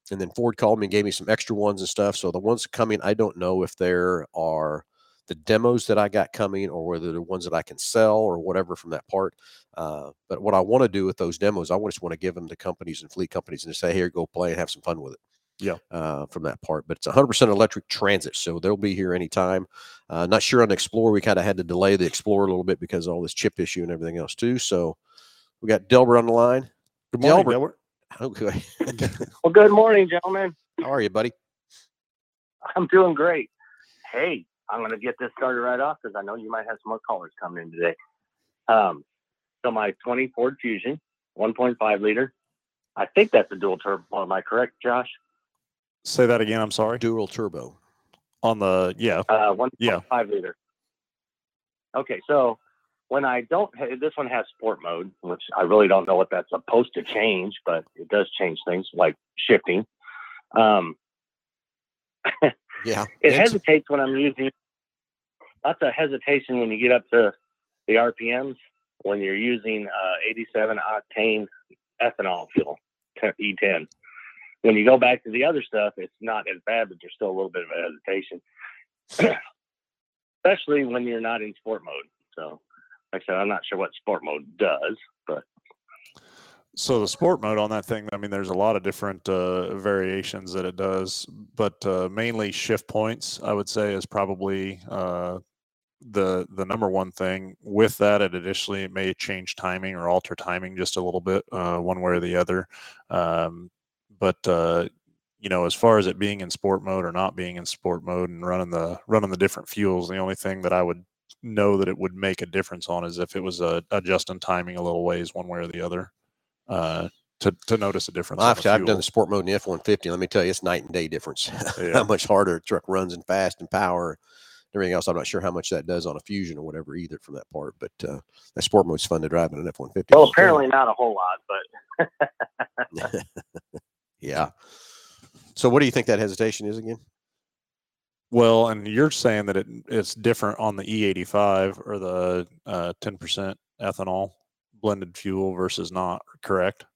and then Ford called me and gave me some extra ones and stuff. So the ones coming, I don't know if there are the demos that I got coming or whether they're ones that I can sell or whatever from that part. Uh, but what I want to do with those demos, I just want to give them to companies and fleet companies and just say, here, go play and have some fun with it. Yeah. Uh, from that part, but it's one hundred percent electric Transit, so they'll be here anytime. Uh, not sure on the Explorer. We kind of had to delay the Explorer a little bit because of all this chip issue and everything else too. So we got Delbert on the line. Good morning, Delbert. Delbert. Okay. Well, good morning, gentlemen. How are you, buddy? I'm doing great. Hey, I'm going to get this started right off because I know you might have some more callers coming in today. Um, so my twenty Ford Fusion, one point five liter. I think that's a dual turbo. Am I correct, Josh? Say that again. I'm sorry. Dual turbo. On the, yeah. Uh, one point five Yeah. liter. Okay, so when I don't, this one has sport mode, which I really don't know what that's supposed to change, but it does change things like shifting. Um, Yeah. it And- hesitates when I'm using, lots of hesitation when you get up to the R P Ms when you're using uh, eighty-seven octane ethanol fuel, E ten. When you go back to the other stuff, it's not as bad, but there's still a little bit of a hesitation, especially when you're not in sport mode. So, like I said, I'm not sure what sport mode does, but So the sport mode on that thing, I mean, there's a lot of different uh, variations that it does, but uh, mainly shift points, I would say, is probably uh, the the number one thing. With that, it additionally may change timing or alter timing just a little bit, uh, one way or the other. Um, but uh, you know, as far as it being in sport mode or not being in sport mode and running the running the different fuels, the only thing that I would know that it would make a difference on is if it was uh, adjusting timing a little ways one way or the other. Uh, to to notice a difference. Well, on I've, the I've done fuel. the sport mode in the F one fifty. Let me tell you, it's night and day difference. Yeah. How much harder a truck runs and fast and power. Everything else, I'm not sure how much that does on a Fusion or whatever either from that part. But uh, that sport mode's fun to drive in an F one fifty. well, apparently not a whole lot, but Yeah. So what do you think that hesitation is again? Well, and you're saying that it it's different on the E eighty-five or the uh, ten percent ethanol blended fuel versus not, correct?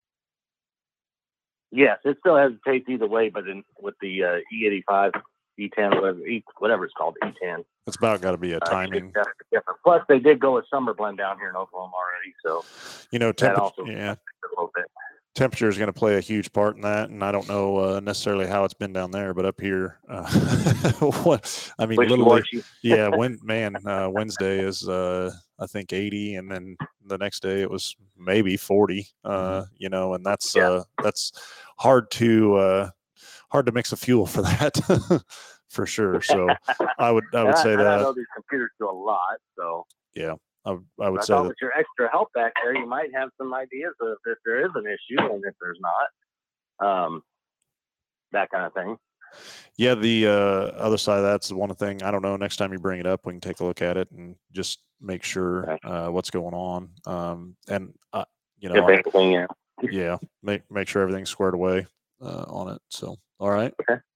yes, it still hesitates either way. But in with the uh, E eighty-five, E ten, whatever, e, whatever it's called, E ten. It's about got to be a Uh, timing. it's definitely different. Plus, they did go with summer blend down here in Oklahoma already, so You know, that temper, also yeah, a little bit. temperature is going to play a huge part in that, and I don't know uh, necessarily how it's been down there, but up here, uh, what I mean, literally, Wishy-washy. yeah. When man, uh, Wednesday is uh, I think eighty, and then the next day it was maybe forty. Uh, you know, and that's Yeah. uh, that's hard to uh, hard to mix a fuel for that. For sure. So I would I would And say and I that know these computers do a lot, so yeah I, would- I would I say thought that with your extra help back there, you might have some ideas of if there is an issue and if there's not, um, that kind of thing. yeah the uh, other side of that's one thing. I don't know. Next time you bring it up, we can take a look at it and just make sure Okay. uh, what's going on. Um, and uh, you If know, anything, yeah. yeah, make make sure everything's squared away uh, on it. So all right.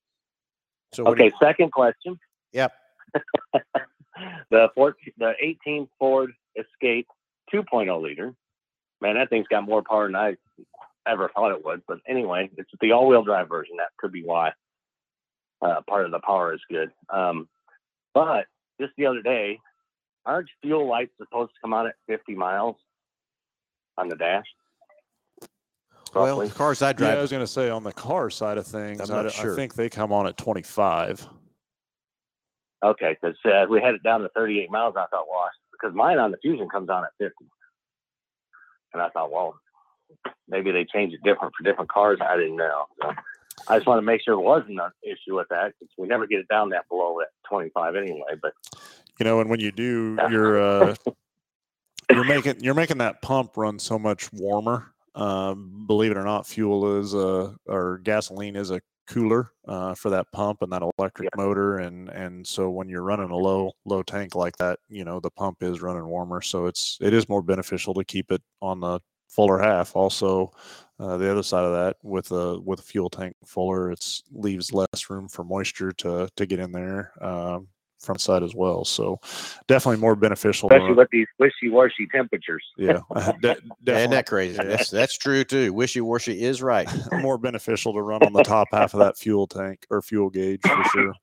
So what do Okay, second question. Yep. the Ford, the eighteen Ford Escape two point oh liter. Man, that thing's got more power than I ever thought it would. But anyway, it's the all-wheel drive version. That could be why. Uh, part of the power is good. Um, but just the other day, aren't fuel lights supposed to come on at fifty miles on the dash? Well, Roughly. the cars I Yeah, drive, I was going to say on the car side of things, I'm I, not d- sure. I think they come on at twenty-five. Okay, because uh, we had it down to thirty-eight miles. I thought, well, because mine on the Fusion comes on at fifty. And I thought, well, maybe they change it different for different cars. I didn't know. So I just want to make sure there wasn't an issue with that because we never get it down that below at twenty-five anyway. But You know, and when you do, Yeah. you're uh, you're making you're making that pump run so much warmer. Um, believe it or not, fuel is uh or gasoline is a cooler uh, for that pump and that electric Yeah. motor, and and so when you're running a low low tank like that, you know the pump is running warmer, so it's it is more beneficial to keep it on the fuller half. Also, uh, the other side of that, with a with a fuel tank fuller, it's leaves less room for moisture to to get in there. Um, front side as well. So definitely more beneficial. to Especially run- with these wishy-washy temperatures. Yeah, de- Isn't definitely that crazy? Yeah. That's that's true too. Wishy-washy is right. more beneficial to run on the top half of that fuel tank or fuel gauge for sure.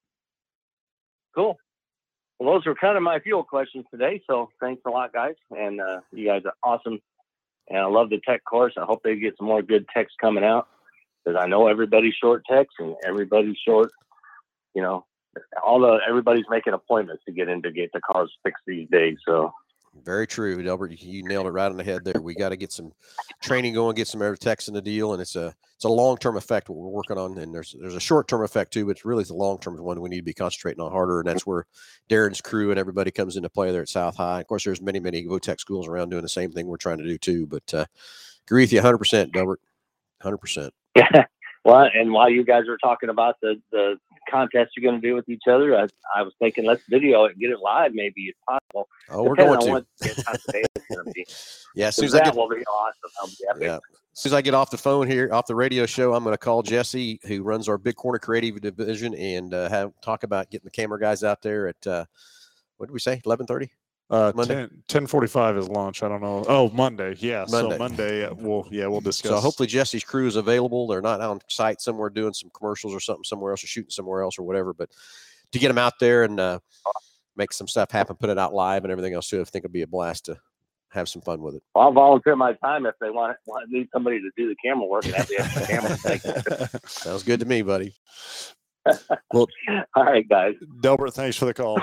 Cool. Well, those are kind of my fuel questions today. So thanks a lot, guys. And uh, you guys are awesome. And I love the tech course. I hope they get some more good techs coming out, because I know everybody's short techs and everybody's short, you know, all the everybody's making appointments to get in to get the cars fixed these days. So Very true, Delbert. You, you nailed it right on the head there. We got to get some training going, get some air techs in the deal, and it's a it's a long term effect what we're working on. And there's there's a short term effect too, but it's really the long term one we need to be concentrating on harder. And that's where Darren's crew and everybody comes into play there at South High. Of course, there's many many VOTEC schools around doing the same thing we're trying to do too. But uh, agree with you one hundred percent, Delbert. one hundred percent. yeah. Well, and while you guys were talking about the the contest you're going to do with each other, I, I was thinking let's video it and get it live, maybe if possible. Oh, we're Depending going on to. what the time of day it's going to be. Yeah, as soon 'Cause as I that get will be awesome. That'll be epic. yeah. As soon as I get off the phone here, off the radio show, I'm going to call Jesse, who runs our Big Corner Creative Division, and uh, have talk about getting the camera guys out there at uh, what did we say, eleven thirty? Uh, Monday? ten forty-five is launch. I don't know. Oh, Monday. Yeah. Monday. So Monday, uh, we'll, yeah, we'll discuss. So hopefully Jesse's crew is available. They're not on site somewhere doing some commercials or something somewhere else, or shooting somewhere else or whatever. But to get them out there and uh, make some stuff happen, put it out live and everything else too, I think it'll be a blast to have some fun with it. Well, I'll volunteer my time if they want, want need somebody to do the camera work and have the extra camera. Sounds good to me, buddy. All right, guys. Delbert, thanks for the call.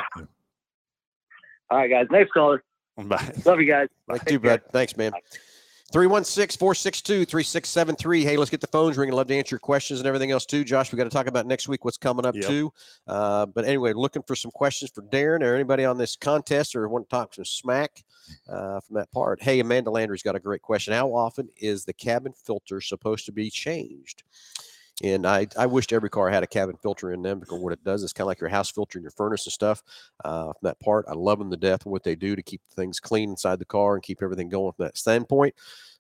All right, guys. Next caller. Bye. Love you guys. Thank Take you, care. bud. Thanks, man. three one six, four six two, three six seven three. Hey, let's get the phones ringing. Love to answer your questions and everything else too. Josh, we got to talk about next week what's coming up Yep. too. Uh, but anyway, looking for some questions for Darren or anybody on this contest or want to talk some smack uh, from that part. Hey, Amanda Landry's got a great question. How often is the cabin filter supposed to be changed? And I, I wished every car had a cabin filter in them, because what it does is kind of like your house filter in your furnace and stuff. Uh, from that part, I love them to death what they do to keep things clean inside the car and keep everything going from that standpoint.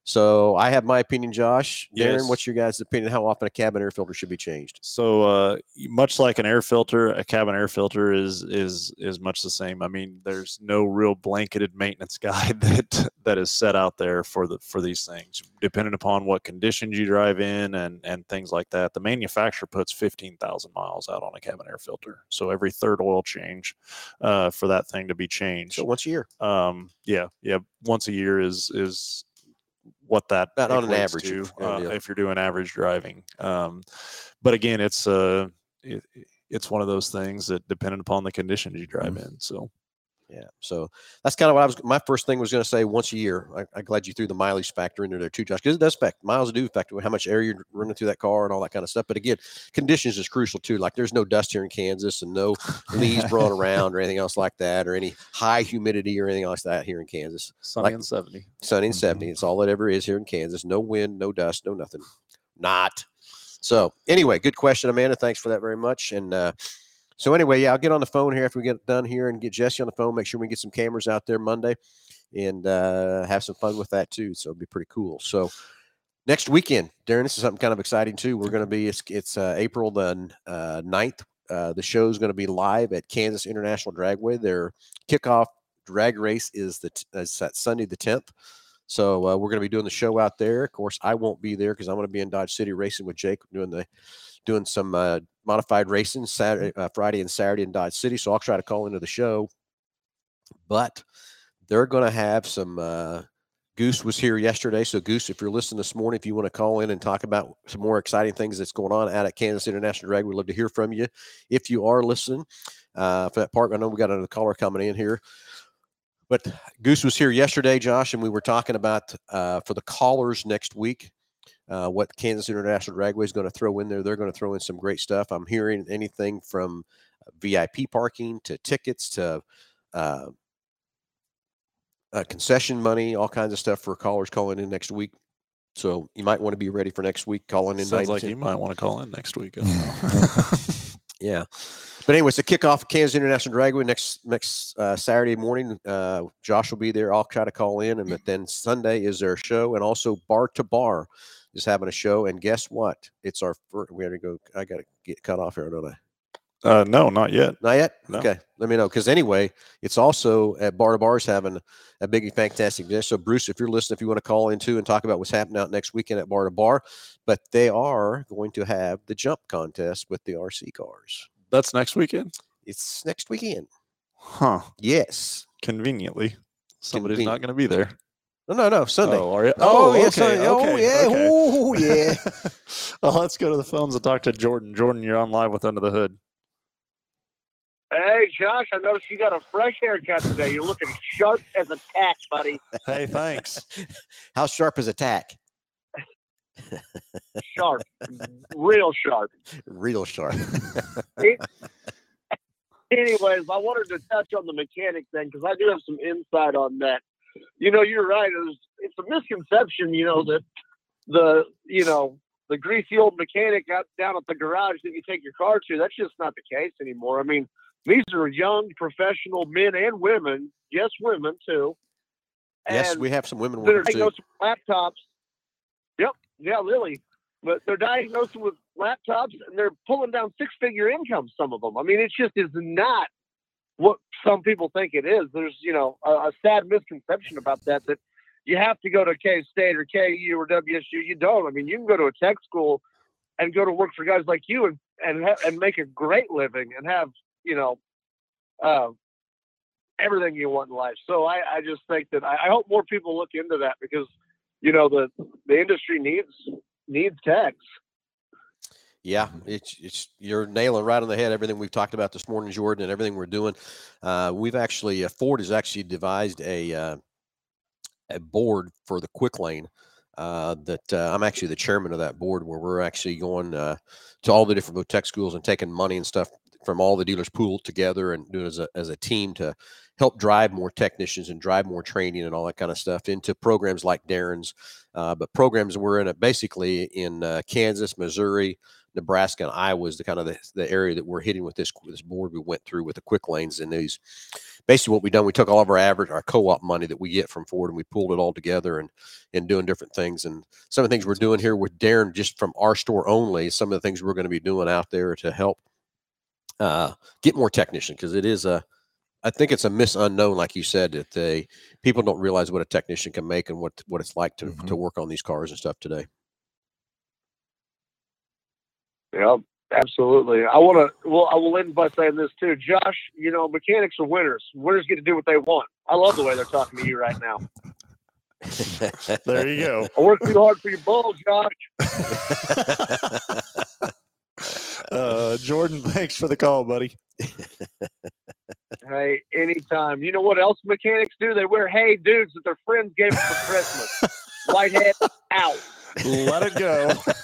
So I have my opinion, Josh. Darren, Yes. what's your guys' opinion? How often a cabin air filter should be changed? So, uh, much like an air filter, a cabin air filter is is is much the same. I mean, there's no real blanketed maintenance guide that that is set out there for the for these things. Depending upon what conditions you drive in and and things like that, the manufacturer puts fifteen thousand miles out on a cabin air filter. So every third oil change uh, for that thing to be changed. So once a year. Um, yeah, yeah, once a year is is what that About on an equates average, to, yeah, uh, yeah. if you're doing average driving. Um, but again, it's uh, it, it's one of those things that depending upon the conditions you drive Mm-hmm. in. So Yeah. So that's kind of what I was, my first thing was going to say once a year. I, I'm glad you threw the mileage factor into there too, Josh, because it does affect, miles do affect how much air you're running through that car and all that kind of stuff. But again, conditions is crucial too. Like there's no dust here in Kansas and no leaves blowing around or anything else like that, or any high humidity or anything else like that here in Kansas. sunny Like- and seventy. Sunny and Mhm. seventy. It's all it ever is here in Kansas. No wind, no dust, no nothing. Not. So anyway, good question, Amanda. Thanks for that very much. And uh, so anyway, yeah, I'll get on the phone here after we get done here and get Jesse on the phone. Make sure we get some cameras out there Monday and uh, have some fun with that too. So it'll be pretty cool. So next weekend, Darren, this is something kind of exciting too. We're going to be, it's, it's uh, April the uh, ninth. Uh, the show is going to be live at Kansas International Dragway. Their kickoff drag race is the t- is that Sunday the tenth. So uh, we're going to be doing the show out there. Of course, I won't be there because I'm going to be in Dodge City racing with Jake, doing the doing some uh, modified racing Saturday, uh, Friday and Saturday in Dodge City. So I'll try to call into the show. But they're going to have some. Uh, Goose was here yesterday. So Goose, if you're listening this morning, if you want to call in and talk about some more exciting things that's going on out at Kansas International Drag, we'd love to hear from you. If you are listening uh, for that part, I know we got another caller coming in here. But Goose was here yesterday, Josh, and we were talking about uh, for the callers next week, uh, what Kansas International Dragway is going to throw in there. They're going to throw in some great stuff. I'm hearing anything from V I P parking to tickets to uh, uh, concession money, all kinds of stuff for callers calling in next week. So you might want to be ready for next week. Calling in. sounds like ninety-two you might want to call in next week. I don't know. Yeah. But anyway, it's a kickoff of Kansas International Dragway next next uh, Saturday morning. Uh, Josh will be there. I'll try to call in. And but then Sunday is their show. And also Bar to Bar is having a show. And guess what? It's our first. We got to go. I got to get cut off here, don't I? Uh, no, not yet. Not yet? No. Okay. Let me know. Because anyway, it's also at Bar to Bars having a big, fantastic day. So, Bruce, if you're listening, if you want to call in too and talk about what's happening out next weekend at Bar to Bar, but they are going to have the jump contest with the R C cars. That's next weekend? It's next weekend. Huh. Yes. Conveniently. Somebody's Conven- not going to be there. No, no, no. Sunday. Oh, are you? Oh, Oh, yeah, okay, Sunday. Oh, okay, yeah. okay. Oh, yeah. Well, let's go to the phones and talk to Jordan. Jordan, you're on live with Under the Hood. Hey, Josh, I noticed you got a fresh haircut today. You're looking sharp as a tack, buddy. Hey, thanks. How sharp is a tack? Sharp. Real sharp. Real sharp. Anyways, I wanted to touch on the mechanic thing because I do have some insight on that. You know, you're right. It was, it's a misconception, you know, that the, you know, the greasy old mechanic out down at the garage that you take your car to, that's just not the case anymore. I mean, these are young professional men and women, yes, women too. Yes, and we have some women they're workers too. diagnosed with laptops. Yep, yeah, really. But they're diagnosed with laptops and they're pulling down six-figure incomes, some of them. I mean, it just is not what some people think it is. There's, you know, a, a sad misconception about that, that you have to go to K-State or K U or W S U. You don't. I mean, you can go to a tech school and go to work for guys like you and and, ha- and make a great living and have, you know, uh, everything you want in life. So I, I just think that I, I hope more people look into that because, you know, the, the industry needs needs techs. Yeah, it's it's you're nailing right on the head everything we've talked about this morning, Jordan, and everything we're doing. Uh, we've actually uh, Ford has actually devised a uh, a board for the Quick Lane uh, that uh, I'm actually the chairman of that board, where we're actually going uh, to all the different tech schools and taking money and stuff from all the dealers pooled together and doing it as a as a team to help drive more technicians and drive more training and all that kind of stuff into programs like Darren's. Uh, but programs we're in it basically in uh, Kansas, Missouri, Nebraska, and Iowa is the kind of the, the area that we're hitting with this this board we went through with the Quick Lanes. And these basically what we done, we took all of our average, our co-op money that we get from Ford, and we pulled it all together and and doing different things. And some of the things we're doing here with Darren, just from our store only, some of the things we're going to be doing out there to help uh, get more technicians, because it is a, I think it's a miss unknown, like you said, that they people don't realize what a technician can make and what what it's like to Mhm. to work on these cars and stuff today. Yeah, absolutely. I want to, well, I will end by saying this too. Josh, you know, mechanics are winners. Winners get to do what they want. I love the way they're talking to you right now. There you go. I work too hard for your bull, Josh. Uh, Jordan, thanks for the call, buddy. Hey, anytime. You know what else mechanics do? They wear hey dudes that their friends gave them for Christmas. Whitehead out. Let it go.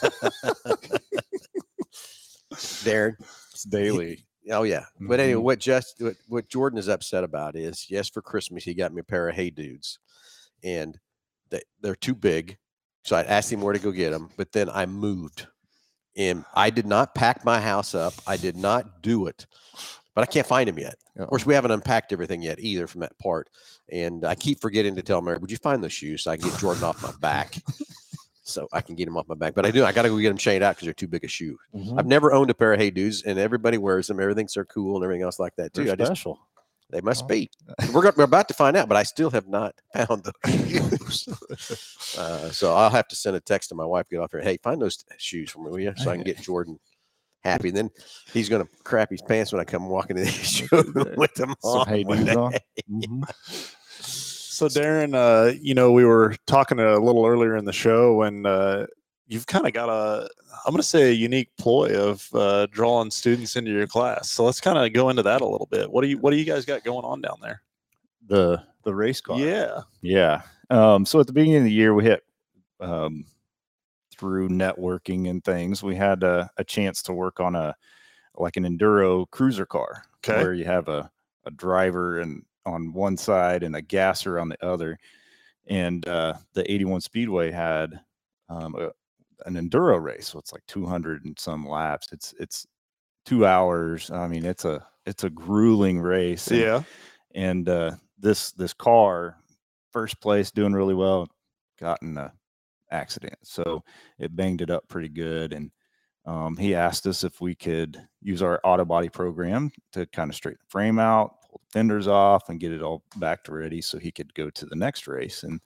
Darren. It's daily. Oh yeah. But anyway, Mhm. what just what, what Jordan is upset about is, yes, for Christmas he got me a pair of Hey Dudes, and they, they're too big. So I asked him where to go get them, but then I moved, and I did not pack my house up. I did not do it, but I can't find them yet. Of course, we haven't unpacked everything yet either from that part, and I keep forgetting to tell Mary, would you find those shoes so I can get Jordan off my back? So I can get him off my back. But I do. I got to go get them chained out because they're too big a shoe. Mhm. I've never owned a pair of Hey Dudes, and everybody wears them. Everything's they're cool and everything else like that too. They're I just, special. they must Oh. be. We're go- we're about to find out, but I still have not found those shoes. uh, so I'll have to send a text to my wife, get off here. Hey, find those shoes for me, will you? So I can get Jordan happy. And then he's going to crap his pants when I come walking in the showroom with them Some on. Hey one Dudes day. on. Mhm. So, Darren, uh, you know, we were talking a little earlier in the show, and uh, you've kind of got a, I'm going to say, a unique ploy of uh, drawing students into your class. So let's kind of go into that a little bit. What do you What do you guys got going on down there? The the race car. Yeah. Yeah. Um, so at the beginning of the year, we hit um, through networking and things. We had a, a chance to work on a like an enduro cruiser car, Okay. where you have a, a driver and on one side and a gasser on the other. And uh, the eighty-one Speedway had um, a, an enduro race, so it's like two hundred and some laps. It's it's two hours. I mean, it's a it's a grueling race. And, Yeah. and uh, this this car, first place, doing really well, got in a accident, so it banged it up pretty good. And um, he asked us if we could use our auto body program to kind of straighten the frame out, pull the fenders off, and get it all back to ready so he could go to the next race. And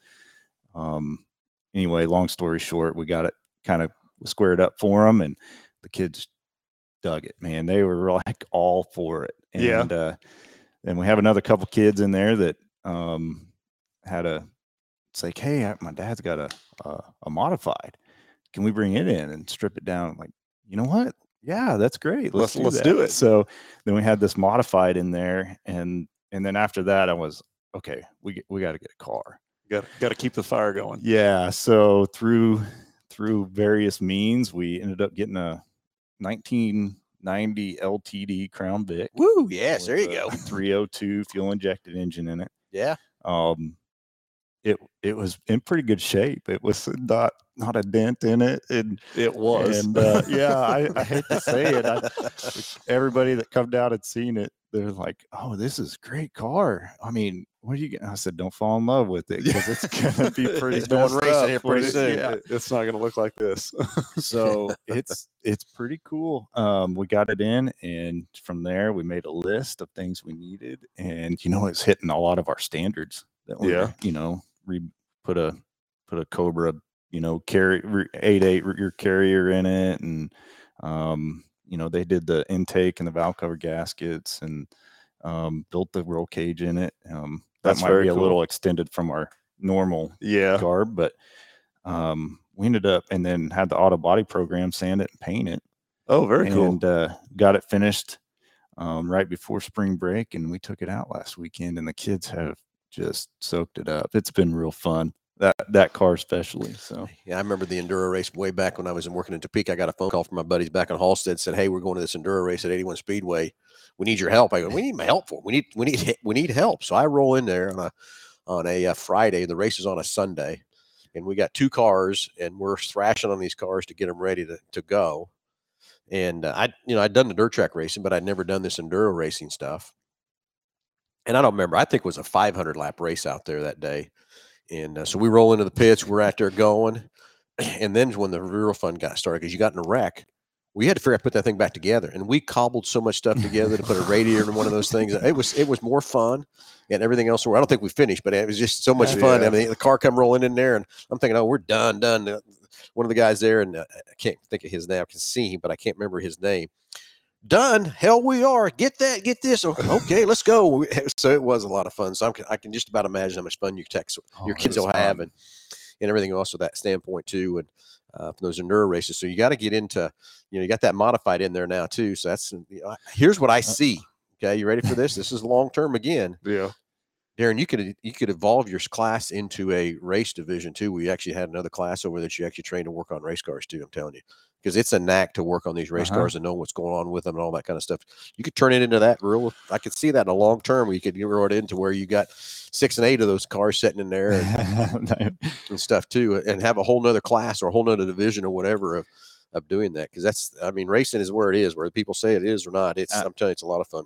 um, anyway, long story short, we got it kind of squared up for him, and the kids dug it, man. They were like all for it. And, yeah. uh, and we have another couple kids in there that um, had a, it's like, hey, my dad's got a, a, a modified. Can we bring it in and strip it down? I'm like, you know what? Yeah, that's great. Let's, Let's, do, let's do it. So then we had this modified in there. And, and then after that, I was, okay, we, we got to get a car. Got, got to keep the fire going. Yeah. So through, through various means, we ended up getting a nineteen ninety L T D Crown Vic. Woo, yes, there you go. three oh two fuel injected engine in it. Yeah. Um, it it was in pretty good shape. It was not not a dent in it. And it was. And uh, yeah, I, I hate to say it. I, everybody that come down and seen it, they're like, "Oh, this is a great car." I mean, what are you getting? I said, "Don't fall in love with it because it's gonna be pretty." It's going racing here pretty it, soon. Yeah. It's not gonna look like this. So it's it's pretty cool. Um, we got it in, and from there we made a list of things we needed, and you know, it's hitting a lot of our standards. That we, Yeah. you know, we put a put a Cobra, you know, carry eight eight rear carrier in it, and um, you know, they did the intake and the valve cover gaskets, and um, built the roll cage in it. Um, that That's might very be a cool. little extended from our normal Yeah. garb, but um, we ended up and then had the auto body program sand it and paint it. Oh, very and, cool. uh, got it finished um, right before spring break, and we took it out last weekend, and the kids have just soaked it up. It's been real fun. That that car especially. So yeah, I remember the Enduro race way back when I was working in Topeka. I got a phone call from my buddies back in Halstead. Said, "Hey, we're going to this Enduro race at eighty-one Speedway. We need your help." I go, "We need my help for it. We need we need we need help." So I roll in there on a on a, uh Friday. The race is on a Sunday, and we got two cars, and we're thrashing on these cars to get them ready to to go. And uh, I, you know, I'd done the dirt track racing, but I'd never done this Enduro racing stuff. And I don't remember. I think it was a five hundred lap race out there that day. And uh, so we roll into the pits. We're out there going. And then when the real fun got started, because you got in a wreck, we had to figure out to put that thing back together. And we cobbled so much stuff together to put a radiator in one of those things. It was it was more fun and everything else. I don't think we finished, but it was just so much fun. Yeah. I mean, the car come rolling in there, and I'm thinking, oh, we're done, done. One of the guys there, and uh, I can't think of his name. I can see him, but I can't remember his name. Done. Hell, we are. Get that. Get this. Okay, let's go. So it was a lot of fun. So I'm, I can just about imagine how much fun your text, Oh, your it kids was will have, fun. and and everything else with that standpoint too, and uh, from those Enduro races. So you got to get into, you know, you got that modified in there now too. So that's, you know, here's what I see. Okay, you ready for this? This is long term again. Yeah. Darren, you could you could evolve your class into a race division too. We actually had another class over that you actually trained to work on race cars too. I'm telling you, because it's a knack to work on these race Uh-huh. cars and know what's going on with them and all that kind of stuff. You could turn it into that real. I could see that in the long term where you could grow it into where you got six and eight of those cars sitting in there and, and stuff too, and have a whole nother class or a whole nother division or whatever of of doing that. Because that's, I mean, racing is where it is, whether people say it is or not. It's, Uh, I'm telling you, it's a lot of fun.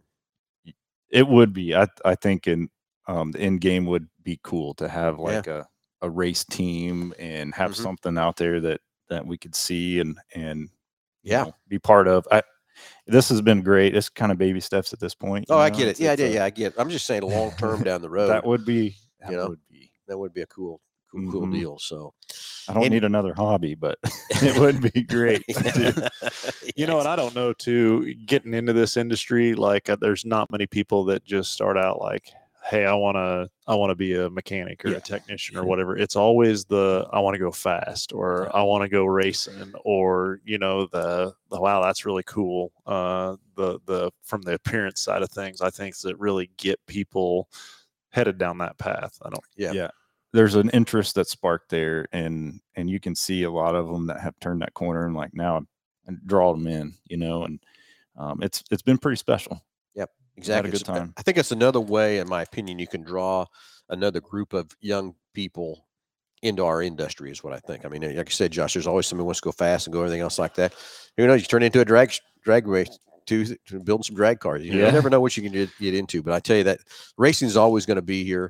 It would be. I I think in um, the end game would be cool to have like a, a race team and have Mhm. something out there that that we could see and and you Yeah. know, be part of. I this has been great. It's kind of baby steps at this point. Oh, you I know? get it. It's- Yeah, it's yeah, a- yeah. I get it. I'm just saying long term down the road. That would be. That you know, would be. that would be a cool, cool, cool Mhm. deal. So I don't And- need another hobby, but it would be great. to do. You know, and I don't know too, getting into this industry, like uh, there's not many people that just start out like, hey, I want to, I want to be a mechanic or Yeah. a technician or whatever. It's always the, I want to go fast or I want to go racing or, you know, the, the, wow, that's really cool. Uh, the, the, from the appearance side of things, I think that really get people headed down that path. I don't, Yeah. Yeah. There's an interest that sparked there, and and you can see a lot of them that have turned that corner and like now and draw them in, you know, and um, it's it's been pretty special. Exactly. good It's- I- time. I think it's another way, in my opinion, you can draw another group of young people into our industry is what I think. I mean, like you said, Josh, there's always somebody who wants to go fast and go everything else like that. Who knows? You turn into a drag drag race to, to building some drag cars. You Yeah. never know what you can get, get into. But I tell you that racing is always going to be here.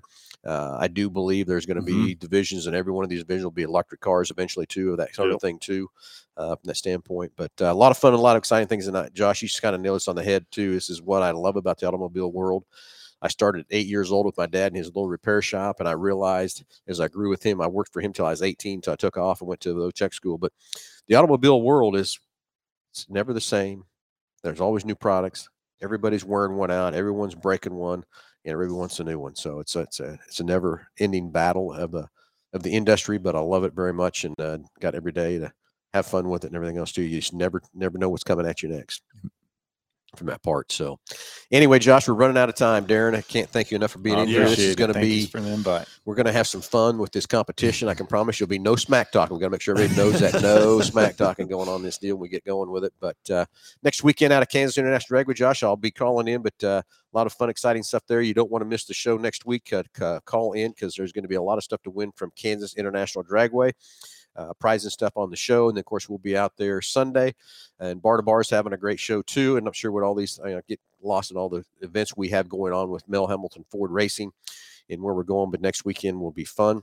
Uh, I do believe there's going to Mhm. be divisions, and every one of these divisions will be electric cars eventually too, of that sort Yep. of thing too, uh, from that standpoint. But uh, a lot of fun, and a lot of exciting things. And uh, Josh, you just kind of nailed this on the head too. This is what I love about the automobile world. I started at eight years old with my dad in his little repair shop, and I realized as I grew with him, I worked for him till I was eighteen, till I took off and went to the tech school. But the automobile world is it's never the same. There's always new products. Everybody's wearing one out. Everyone's breaking one, and every wants a new one. So it's a, it's a it's a never-ending battle of the of the industry. But I love it very much, and uh, got every day to have fun with it and everything else too. You just never never know what's coming at you next from that part. So anyway, Josh, we're running out of time. Darren, I can't thank you enough for being I in here. This appreciate is it. going to Thank you be for the invite. we're going to have some fun with this competition. I can promise you'll be no smack talking. We've got to make sure everybody knows that no smack talking going on in this deal when we get going with it. But uh, next weekend out of Kansas International Dragway, Josh, I'll be calling in, but uh, a lot of fun, exciting stuff there. You don't want to miss the show next week. Uh, uh, call in because there's going to be a lot of stuff to win from Kansas International Dragway. Uh, prize and stuff on the show. And then, of course, we'll be out there Sunday. And Bar to Bar is having a great show, too. And I'm sure what all these, you know, get lost in all the events we have going on with Mel Hambelton Ford Racing and where we're going. But next weekend will be fun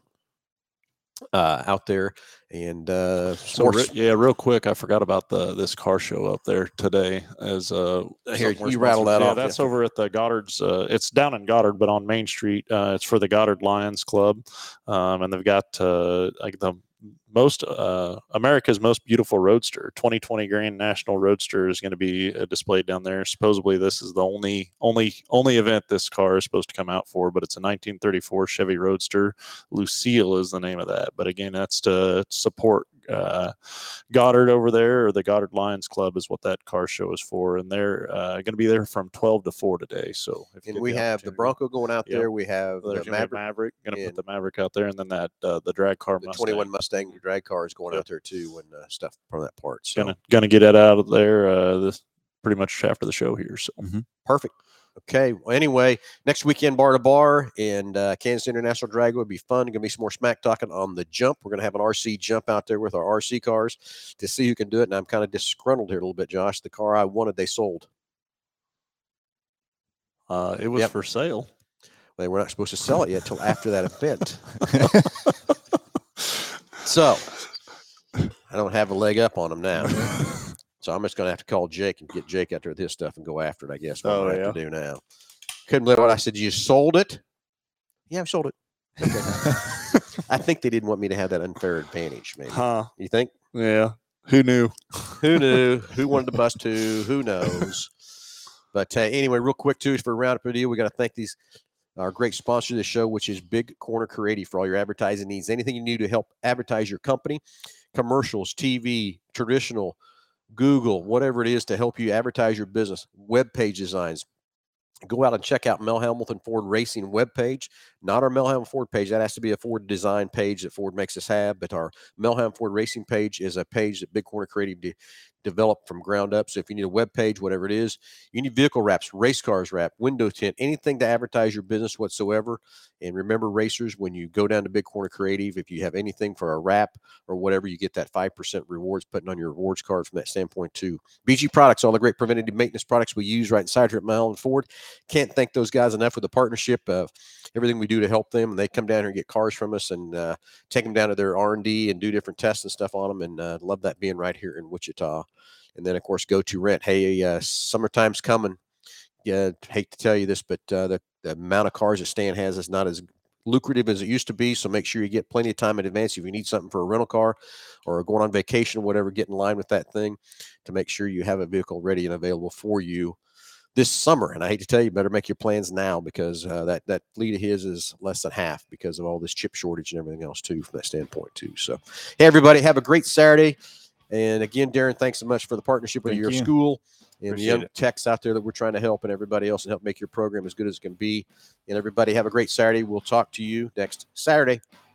uh, out there. And uh, So, re- yeah, real quick, I forgot about the this car show up there today. As uh, Here, something we're you rattle sponsored- that yeah, off, That's yeah. over at the Goddard's. Uh, it's down in Goddard, but on Main Street. Uh, it's for the Goddard Lions Club, um, and they've got uh, like the most uh, America's most beautiful roadster, twenty twenty Grand National Roadster, is going to be uh, displayed down there. Supposedly, this is the only only only event this car is supposed to come out for, but it's a nineteen thirty-four Chevy Roadster. Lucille is the name of that, but again, that's to support uh, Goddard over there, or the Goddard Lions Club is what that car show is for, and they're uh, going to be there from twelve to four today. So, if you and get we the have the opportunity- Bronco going out Yep. there. We have There's the gonna be Maverick, a Maverick. Going to and put the Maverick out there, and then that uh, the drag car the Mustang. twenty-one Mustang drag car is going Yep. out there, too, and uh, stuff from that part. So Gonna gonna get that out of there uh, this pretty much after the show here. So perfect. Okay. Well, anyway, next weekend, Bar to Bar and uh, Kansas International Dragway would be fun. Going to be some more smack talking on the jump. We're going to have an R C jump out there with our R C cars to see who can do it. And I'm kind of disgruntled here a little bit, Josh. The car I wanted, they sold. uh, it was Yep. for sale. They were not supposed to sell it yet until after that event. So I don't have a leg up on them now. So I'm just going to have to call Jake and get Jake out there with his stuff and go after it, I guess. What Oh, I have yeah. to do now. Couldn't believe what I said. You sold it? Yeah, I sold it. Okay. I think they didn't want me to have that unfair advantage, maybe. Huh? You think? Yeah. Who knew? Who knew? Who wanted to bust who? Who knows? But uh, anyway, real quick, too, for a roundup of the deal, we got to thank these our great sponsor of the show, which is Big Corner Creative, for all your advertising needs. Anything you need to help advertise your company, commercials, T V, traditional, Google, whatever it is to help you advertise your business, web page designs. Go out and check out Mel Hambelton Ford Racing webpage. Not our Mel Hambelton Ford page. That has to be a Ford design page that Ford makes us have. But our Mel Hambelton Ford Racing page is a page that Big Corner Creative de- developed from ground up. So if you need a web page, whatever it is, you need vehicle wraps, race cars wrap, window tint, anything to advertise your business whatsoever. And remember, racers, when you go down to Big Corner Creative, if you have anything for a wrap or whatever, you get that five percent rewards putting on your rewards card from that standpoint too. B G Products, all the great preventative maintenance products we use right inside here at Mel Hambelton Ford. Can't thank those guys enough for the partnership of everything we do to help them. And they come down here and get cars from us and uh, take them down to their R and D and do different tests and stuff on them. And uh, love that being right here in Wichita. And then, of course, Go To Rent. Hey, uh, summertime's coming. Yeah, hate to tell you this, but uh, the, the amount of cars that Stan has is not as lucrative as it used to be. So make sure you get plenty of time in advance if you need something for a rental car or going on vacation or whatever, get in line with that thing to make sure you have a vehicle ready and available for you this summer. And I hate to tell you, better make your plans now because uh, that, that fleet of his is less than half because of all this chip shortage and everything else too, from that standpoint too. So, hey, everybody, have a great Saturday. And again, Darren, thanks so much for the partnership with Thank your you. school and Appreciate the young it. techs out there that we're trying to help and everybody else and help make your program as good as it can be. And everybody have a great Saturday. We'll talk to you next Saturday.